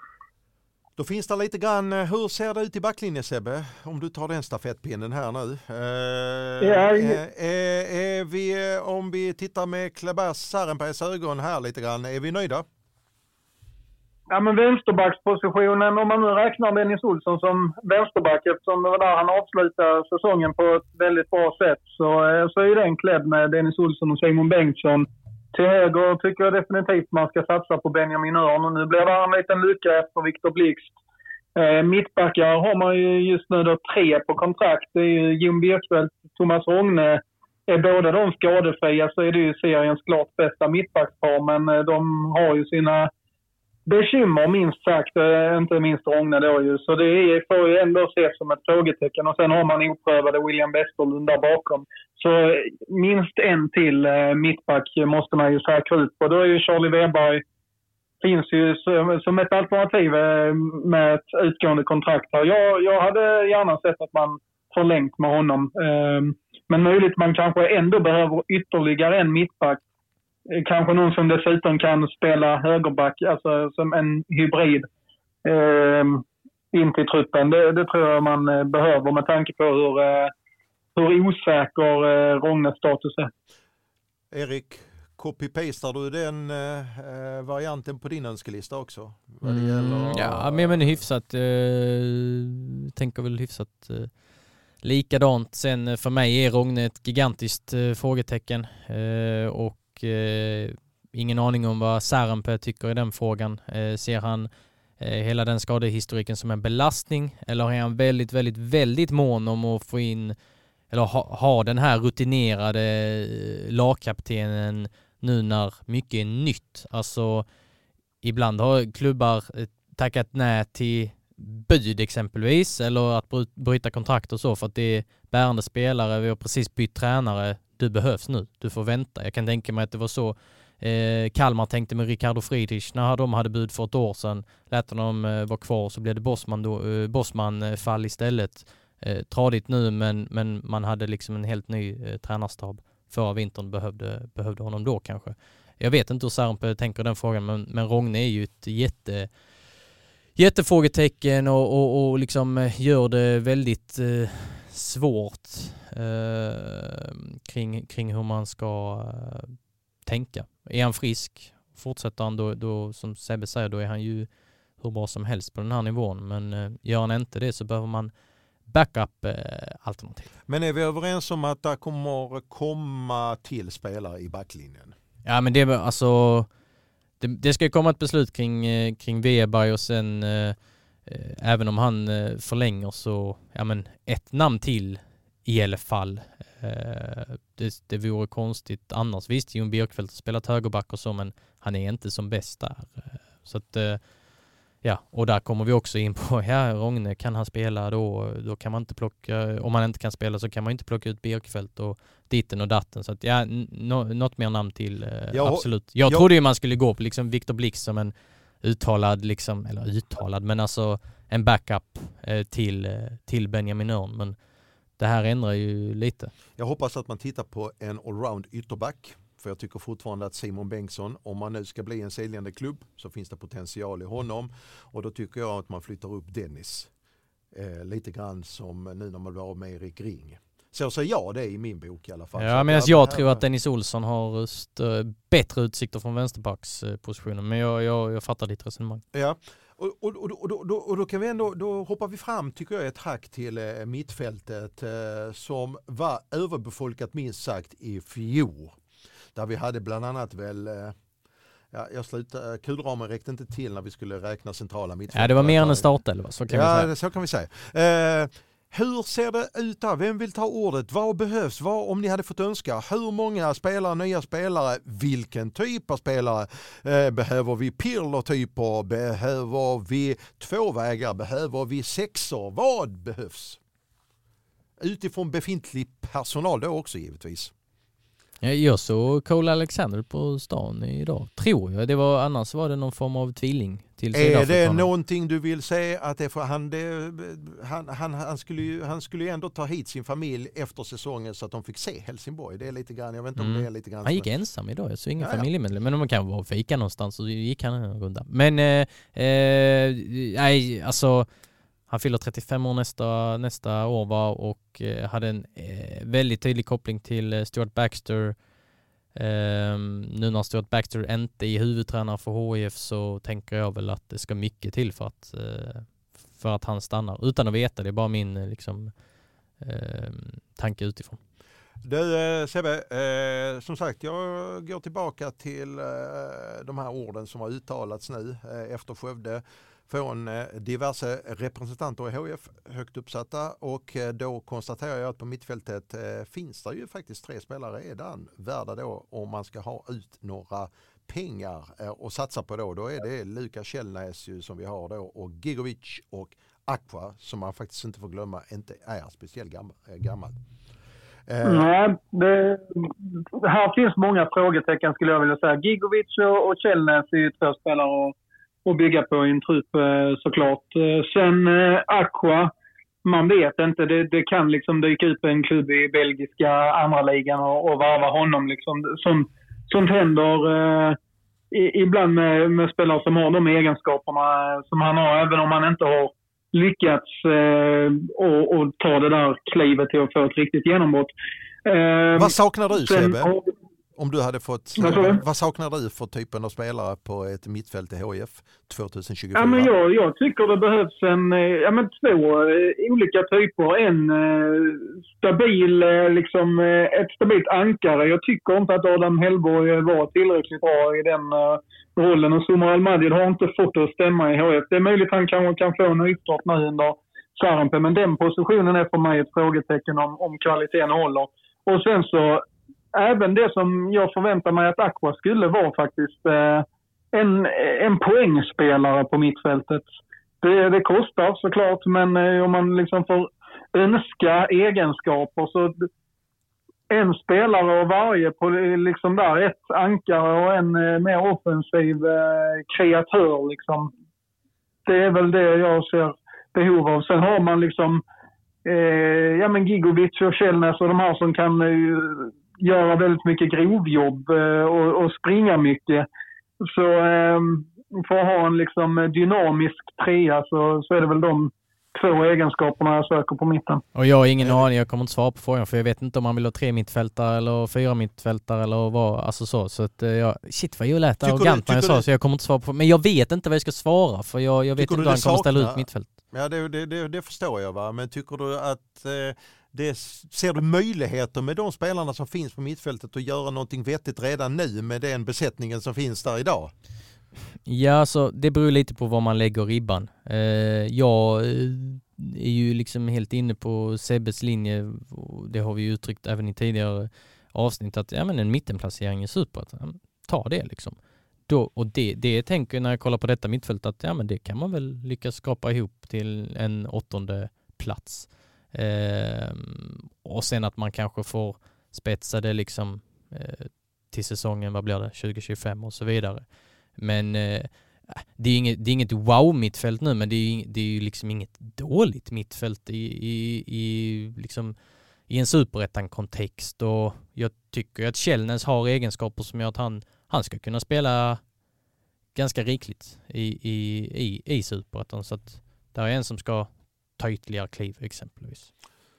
Då finns det lite grann, hur ser det ut i backlinjen, Sebbe? Om du tar den stafettpinnen här nu. Eh, ja, är, är, är vi, om vi tittar med Klebers Sarenbergs ögon här lite grann, är vi nöjda? Ja, men vänsterbackspositionen, om man nu räknar Dennis Olsson som vänsterback, eftersom det var där han avslutade säsongen på ett väldigt bra sätt, så, så är den klädd med Dennis Olsson och Simon Bengtsson. Till höger tycker jag definitivt man ska satsa på Benjamin Örn, och nu blir det en liten lucka efter Viktor Blixt. Eh, mittbackar har man ju just nu då tre på kontrakt. Det är ju Jon Birkfeldt, Thomas Rogne. Är båda de skadefria så är det ju seriens klart bästa mittbackspar, men eh, de har ju sina bekymmer minst sagt, eh, inte minst Rogne då ju. Så det är, får ju ändå ses som ett frågetecken, och sen har man oprövade William Westerlund där bakom. Så minst en till eh, mittback måste man ju säkra ut på. Då är ju Charlie Weberg, finns ju som, som ett alternativ eh, med ett utgående kontrakt här. Jag, jag hade gärna sett att man förlängt med honom. Eh, men möjligt man kanske ändå behöver ytterligare en mittback. Eh, kanske någon som dessutom kan spela högerback, alltså som en hybrid eh, in till truppen. Det, det tror jag man eh, behöver med tanke på hur... Eh, hur osäker eh, Rognes status är. Erik, copy-pastar du den eh, varianten på din önskelista också? Vad det Mm, gäller... ja, men, men hyfsat. Eh, tänker väl hyfsat eh, likadant. Sen för mig är Rogne ett gigantiskt eh, frågetecken. Eh, och och eh, ingen aning om vad Särenpää tycker i den frågan. Eh, ser han eh, hela den skadehistoriken som en belastning, eller är han väldigt, väldigt, väldigt mån om att få in eller ha, ha den här rutinerade lagkaptenen nu när mycket är nytt? Alltså ibland har klubbar tackat nej till bud exempelvis, eller att bryta kontrakt och så, för att det är bärande spelare, vi har precis bytt tränare, du behövs nu, du får vänta. Jag kan tänka mig att det var så eh, Kalmar tänkte med Ricardo Friedrich när de hade bud för ett år sedan, lät de eh, vara kvar, så blev det Bosman, då, eh, Bosman fall istället. Eh, tradigt nu, men, men man hade liksom en helt ny eh, tränarstab förra vintern, behövde, behövde honom då kanske. Jag vet inte hur Särenpää tänker den frågan, men, men Rogne är ju ett jätte jättefrågetecken och, och, och liksom gör det väldigt eh, svårt eh, kring, kring hur man ska eh, tänka. Är han frisk, fortsätter han då, då, som Sebbe säger, då är han ju hur bra som helst på den här nivån. Men eh, gör han inte det så behöver man backup-alternativ. Eh, men är vi överens om att det kommer komma till spelare i backlinjen? Ja, men det är alltså... Det, det ska komma ett beslut kring, kring Weberg och sen eh, även om han eh, förlänger så, ja men ett namn till i alla fall. Eh, det, det vore konstigt annars. Visst, Jon Björkfeldt har spelat högerback och så, men han är inte som bäst där. Så att, eh, ja, och där kommer vi också in på, ja, Rogne, kan han spela då? Då kan man inte plocka, om man inte kan spela så kan man inte plocka ut Björkfeldt och ditten och datten. Så att, ja, no, något mer namn till, eh, jag, absolut. Jag, jag trodde ju man skulle gå på liksom Viktor Blick som en uttalad, liksom, eller uttalad, men alltså en backup eh, till, eh, till Benjamin Örn. Men det här ändrar ju lite. Jag hoppas att man tittar på en allround ytterback. För jag tycker fortfarande att Simon Bengtsson, om man nu ska bli en säljande klubb så finns det potential i honom. Och då tycker jag att man flyttar upp Dennis. Eh, lite grann som nu när man var med Erik Ring. Så säger jag det i min bok i alla fall. Ja, men jag, jag tror att Dennis Olsson har stö- bättre utsikter från vänsterbackspositionen. Men jag, jag, jag fattar ditt resonemang. Ja, och, och, och, och, och, och då kan vi ändå, då hoppar vi fram tycker jag ett hack till eh, mittfältet eh, som var överbefolkat minst sagt i fjol. Där vi hade bland annat väl, ja, jag slutade, kulramen räckte inte till när vi skulle räkna centrala mittfältare. Ja, det var mer än en startelva, så kan ja, vi säga. så kan vi säga. Eh, hur ser det ut där? Vem vill ta ordet? Vad behövs? Vad, om ni hade fått önska, hur många spelare, nya spelare, vilken typ av spelare? Eh, behöver vi pillertyper? Behöver vi två vägar? Behöver vi sexor? Vad behövs? Utifrån befintlig personal då också givetvis. Jag såg Cole Alexander på stan idag, tror jag. Det var, annars var det någon form av tvilling till Sydafrika. Är det någonting du vill säga att det för han, det, han, han, han, skulle ju, han skulle ju ändå ta hit sin familj efter säsongen så att de fick se Helsingborg. Det är lite grann, jag vet inte mm. om det är lite grann. Han gick ensam idag, jag såg ingen ja, familjemedlem. Men om man kan vara fika någonstans så gick han en runda. Men eh, eh, nej, alltså han fyller trettiofem år nästa, nästa år var och eh, hade en eh, väldigt tydlig koppling till eh, Stuart Baxter. Um, nu när Stuart Baxter inte är huvudtränare för H I F så tänker jag väl att det ska mycket till för att, uh, för att han stannar. Utan att veta, det är bara min liksom, uh, tanke utifrån. Du eh, Sebbe, eh, som sagt jag går tillbaka till eh, de här orden som har uttalats nu eh, efter Skövde från eh, diverse representanter i H I F, högt uppsatta, och eh, då konstaterar jag att på mittfältet eh, finns det ju faktiskt tre spelare redan värda då om man ska ha ut några pengar eh, och satsa på då. Då är det Lukas Källnäs ju, som vi har då, och Gigovic och Aqua som man faktiskt inte får glömma inte är speciellt gammal. gammal. Eh. Nej, det, här finns många frågetecken skulle jag vilja säga. Gigovic och, och Källnäs är ju två spelare och och bygga på en trupp såklart. Sen eh, Aqua, man vet inte. Det, det kan liksom dyka upp en klubb i belgiska andra ligan och, och varva honom. Liksom. Som, sånt händer eh, ibland med, med spelare som har de egenskaperna som han har. Även om han inte har lyckats eh, och, och ta det där klivet till att få ett riktigt genombrott. Eh, Vad saknar du, Sebbe? Om du hade fått, vad, vad saknar du för typen av spelare på ett mittfält i H I F tjugohundratjugofyra? Ja, men jag, jag tycker det behövs en, ja, men två olika typer. En stabil, liksom ett stabilt ankare. Jag tycker inte att Adam Hellborg var tillräckligt bra i den rollen. Och Sumar Al-Madid har inte fått det att stämma i H I F. Det är möjligt att han kan, kan få en utstart nu under Sarampe. Men den positionen är för mig ett frågetecken om, om kvaliteten håller. Och sen så även det som jag förväntar mig att Aqua skulle vara faktiskt eh, en, en poängspelare på mittfältet. Det, det kostar såklart, men eh, om man liksom får önska egenskaper så en spelare av varje på liksom där, ett ankare och en eh, mer offensiv eh, kreatör liksom. Det är väl det jag ser behov av. Sen har man liksom eh, ja men Gigovic och Källnäs och de här som kan eh, göra väldigt mycket grovjobb eh, och, och springa mycket. Så eh, för att ha en liksom dynamisk trea så, så är det väl de två egenskaperna jag söker på mitten. Och jag har ingen mm. aning, jag kommer inte svara på frågan för jag vet inte om man vill ha tre mittfältare eller fyra mittfältare eller vad, alltså så. Så att jag, shit vad jag lät arrogant när jag sa det, så jag kommer inte svara på. Men jag vet inte vad jag ska svara för jag, jag vet inte hur han kommer ställa ut mittfält. Ja, det, det, det, det förstår jag va, men tycker du att eh, det, ser du möjligheter med de spelarna som finns på mittfältet att göra någonting vettigt redan nu med den besättningen som finns där idag? Ja, så det beror lite på var man lägger ribban. Eh, jag är ju liksom helt inne på Sebbes linje, och det har vi ju uttryckt även i tidigare avsnitt, att ja, men en mittenplacering är super. Att, ta det liksom. Då, och det, det tänker jag när jag kollar på detta mittfält att ja, men det kan man väl lyckas skapa ihop till en åttonde plats. Eh, och sen att man kanske får spetsa det liksom eh, till säsongen, vad blir det, tjugo tjugofem och så vidare. Men eh, det är inget, det är inget wow-mittfält nu, men det är, det är ju liksom inget dåligt mittfält i, i, i, liksom, i en superettan-kontext. Och jag tycker att Källnäs har egenskaper som gör att han, han ska kunna spela ganska rikligt i, i, i, i superettan. Så att där är en som ska ta ytterligare kliv exempelvis.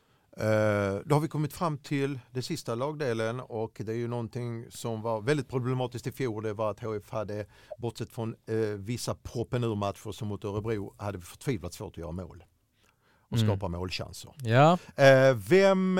Uh, då har vi kommit fram till det sista lagdelen och det är ju någonting som var väldigt problematiskt i fjol. Det var att H F hade, bortsett från uh, vissa proppen ur matcher som mot Örebro, hade förtvivlat svårt att göra mål och mm. skapa målchanser. Ja. Uh, vem,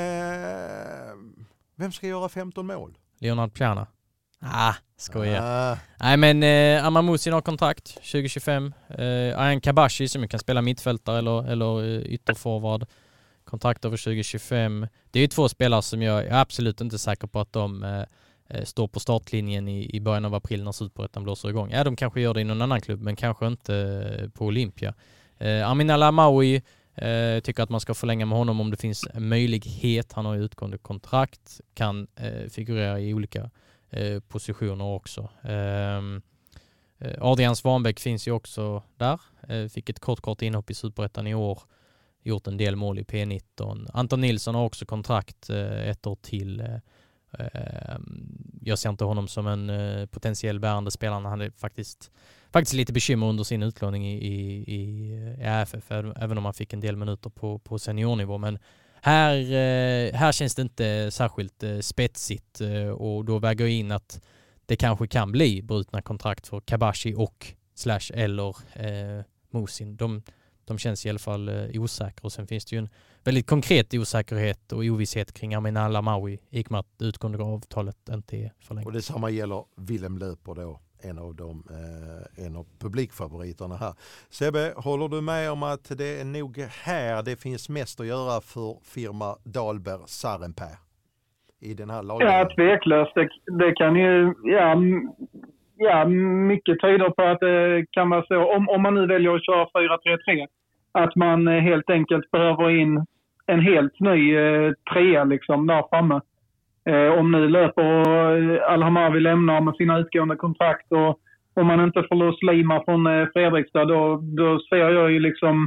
uh, vem ska göra femton mål? Leonard Pjärna. Ah, skojar. Ah. Nej men eh, Amamusin har kontrakt tjugo tjugofem. Eh, Ayan Kabashi som kan spela mittfältare eller, eller ytterforward. Kontrakt över tjugo tjugofem. Det är ju två spelare som jag är absolut inte säker på att de eh, står på startlinjen i, i början av april när Superettan blåser igång. Ja, de kanske gör det i någon annan klubb, men kanske inte på Olympia. Eh, Amin Al-Amawi eh, tycker att man ska förlänga med honom om det finns en möjlighet. Han har ju utgående kontrakt, kan eh, figurera i olika eh, positioner också. Eh, Adrian Svanbäck finns ju också där. Eh, fick ett kort kort inhopp i Superettan i år. Gjort en del mål i P nitton. Anton Nilsson har också kontrakt eh, ett år till. Eh, jag ser inte honom som en eh, potentiell bärande spelare. Han hade faktiskt, faktiskt lite bekymmer under sin utlåning i, i, i A F F, även om han fick en del minuter på, på seniornivå. Men här, eh, här känns det inte särskilt eh, spetsigt eh, och då väger jag in att det kanske kan bli brutna kontrakt för Kabashi och slash eller eh, Musin. De De känns i alla fall eh, osäkra. Och sen finns det ju en väldigt konkret osäkerhet och ovisshet kring Amin Al-Amawi i och med att utgående av avtalet inte är förlängt. Och detsamma gäller Willem Löper då, en av de, eh, en av publikfavoriterna här. Sebbe, håller du med om att det är nog här det finns mest att göra för firma Dahlberg Sarenpää i den här lagen? Ja, tveklöst. Det, det kan ju... Ja, Ja, mycket tyder på att det kan vara så. Om, om man nu väljer att köra fyra tre tre. Att man helt enkelt behöver in en helt ny eh, trea liksom där framme. Eh, om nu löper Al-Hamawi lämnar med sina utgående kontrakt och om man inte får loss Lima från eh, Fredrikstad då, då ser jag ju liksom...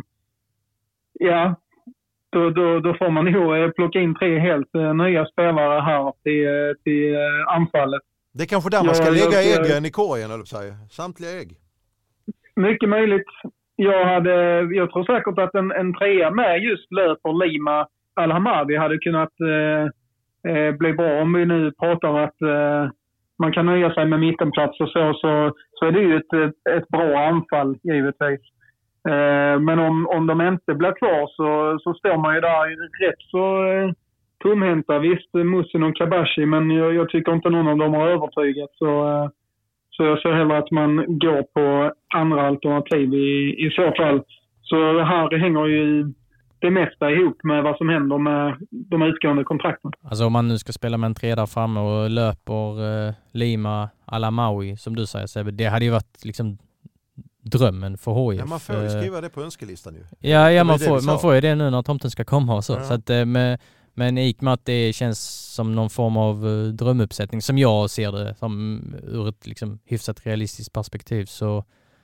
Ja, då, då, då får man nog plocka in tre helt eh, nya spelare här till, till eh, anfallet. Det är kanske där man ska ja, lägga jag, äggen i korgen, eller säga. Samtliga ägg. Mycket möjligt. Jag, hade, jag tror säkert att en, en trea med just Löper, Lima, Al-Hamawi hade kunnat eh, eh, bli bra. Om vi nu pratar om att eh, man kan nöja sig med mittenplats och så, så, så är det ju ett, ett, ett bra anfall givetvis. Eh, men om, om de inte blir kvar så, så står man ju där rätt så eh, tomhänta. Visst, Musin och Kabashi, men jag, jag tycker inte någon av dem har övertygat. Så, eh, så jag ser hellre att man går på andra alternativ i, i så fall. Så här hänger ju det mesta ihop med vad som händer med de utgående kontrakten. Alltså om man nu ska spela med en tre där framme och löper eh, Lima alla Maui, som du säger Sebbe, det hade ju varit liksom drömmen för H I F. Ja, man får ju skriva det på önskelistan ju. Ja, ja man, får, man får ju det nu när tomten ska komma och så. Ja. Så att, med, men i och med att det känns som någon form av uh, drömuppsättning som jag ser det som ur ett liksom, hyfsat realistiskt perspektiv, så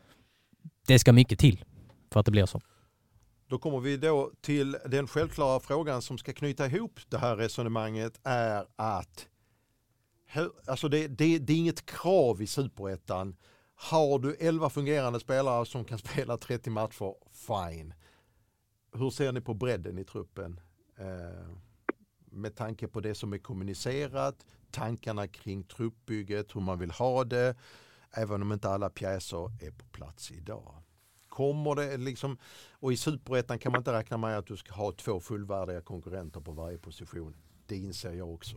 det ska mycket till för att det blir så. Då kommer vi då till den självklara frågan som ska knyta ihop det här resonemanget, är att alltså det, det, det är inget krav i Superettan. Har du elva fungerande spelare som kan spela trettio matcher, fine. Hur ser ni på bredden i truppen? Eh, med tanke på det som är kommunicerat, tankarna kring truppbygget, hur man vill ha det, även om inte alla pjäser är på plats idag. Kommer det liksom, och i Superettan kan man inte räkna med att du ska ha två fullvärdiga konkurrenter på varje position. Det inser jag också.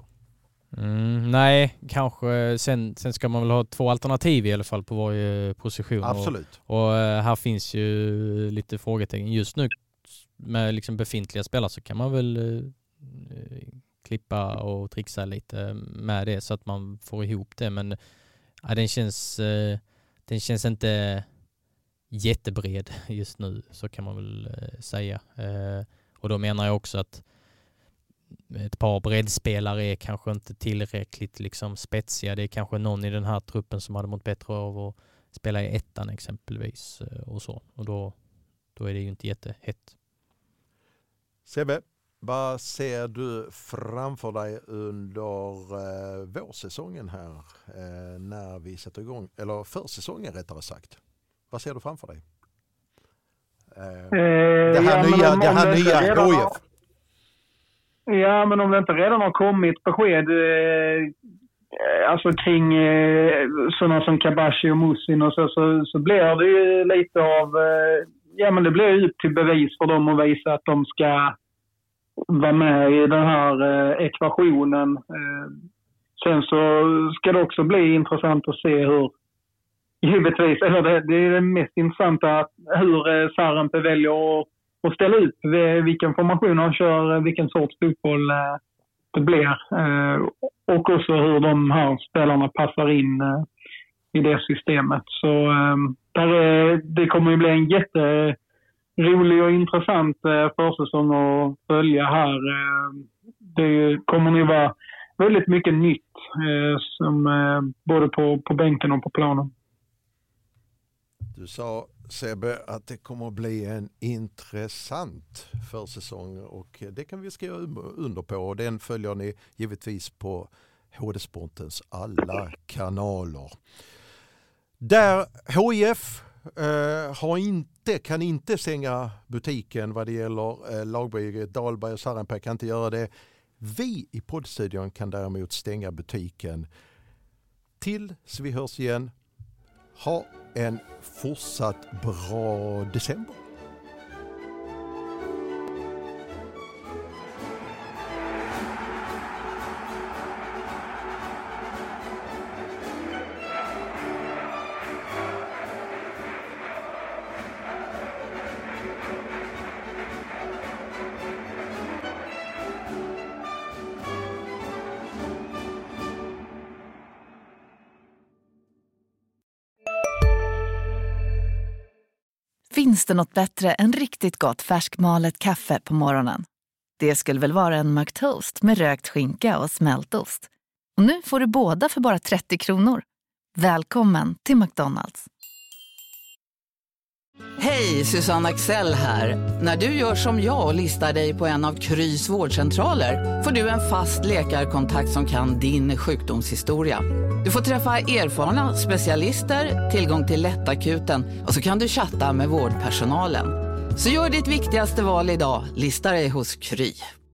Mm, nej, kanske sen, sen ska man väl ha två alternativ i alla fall på varje position. Absolut. Och, och här finns ju lite frågetecken. Just nu med liksom befintliga spelare så kan man väl eh, klippa och trixa lite med det så att man får ihop det. Men ja, den känns eh, den känns inte jättebred just nu, så kan man väl eh, säga. Eh, och då menar jag också att ett par breddspelare är kanske inte tillräckligt liksom spetsiga. Det är kanske någon i den här truppen som hade mått bättre av att spela i ettan exempelvis och så. Och då, då är det ju inte jättehett. Sebbe, vad ser du framför dig under eh, vårsäsongen här eh, när vi sätter igång, eller försäsongen rättare sagt? Vad ser du framför dig? Eh, det här ja, nya, om, det här om nya det H I F. har, ja, men om det inte redan har kommit besked eh, alltså kring eh, sådana som Kabashi och Musin och så, så, så blir det ju lite av eh, ja, men det blir ju upp till bevis för dem att visa att de ska vara med i den här eh, ekvationen. Eh, sen så ska det också bli intressant att se hur givetvis, eller det, det är det mest intressanta, hur eh, Sarenpää väljer att, att ställa upp, vilken formation han kör, vilken sorts fotboll eh, det blir. Eh, och också hur de här spelarna passar in eh, i det systemet. Så eh, där är, det kommer ju bli en jätterolig och intressant eh, försäsong att följa här. Eh, det kommer nog vara väldigt mycket nytt eh, som, eh, både på, på bänken och på planen. Du sa, Sebbe, att det kommer att bli en intressant försäsong, och det kan vi skriva under på, och den följer ni givetvis på H D Sportens alla kanaler. Där H I F eh, har inte, kan inte stänga butiken vad det gäller eh, lagbygget. Dahlberg och Sarenpää kan inte göra det. Vi i poddstudion kan däremot stänga butiken. Tills vi hörs igen, ha en fortsatt bra december. Finns det något bättre än riktigt gott färskmalet kaffe på morgonen? Det skulle väl vara en McToast med rökt skinka och smältost. Och nu får du båda för bara trettio kronor. Välkommen till McDonald's. Hej, Susanne Axel här. När du gör som jag och listar dig på en av Krys vårdcentraler får du en fast läkarkontakt som kan din sjukdomshistoria. Du får träffa erfarna specialister, tillgång till lättakuten och så kan du chatta med vårdpersonalen. Så gör ditt viktigaste val idag, listar dig hos Kry.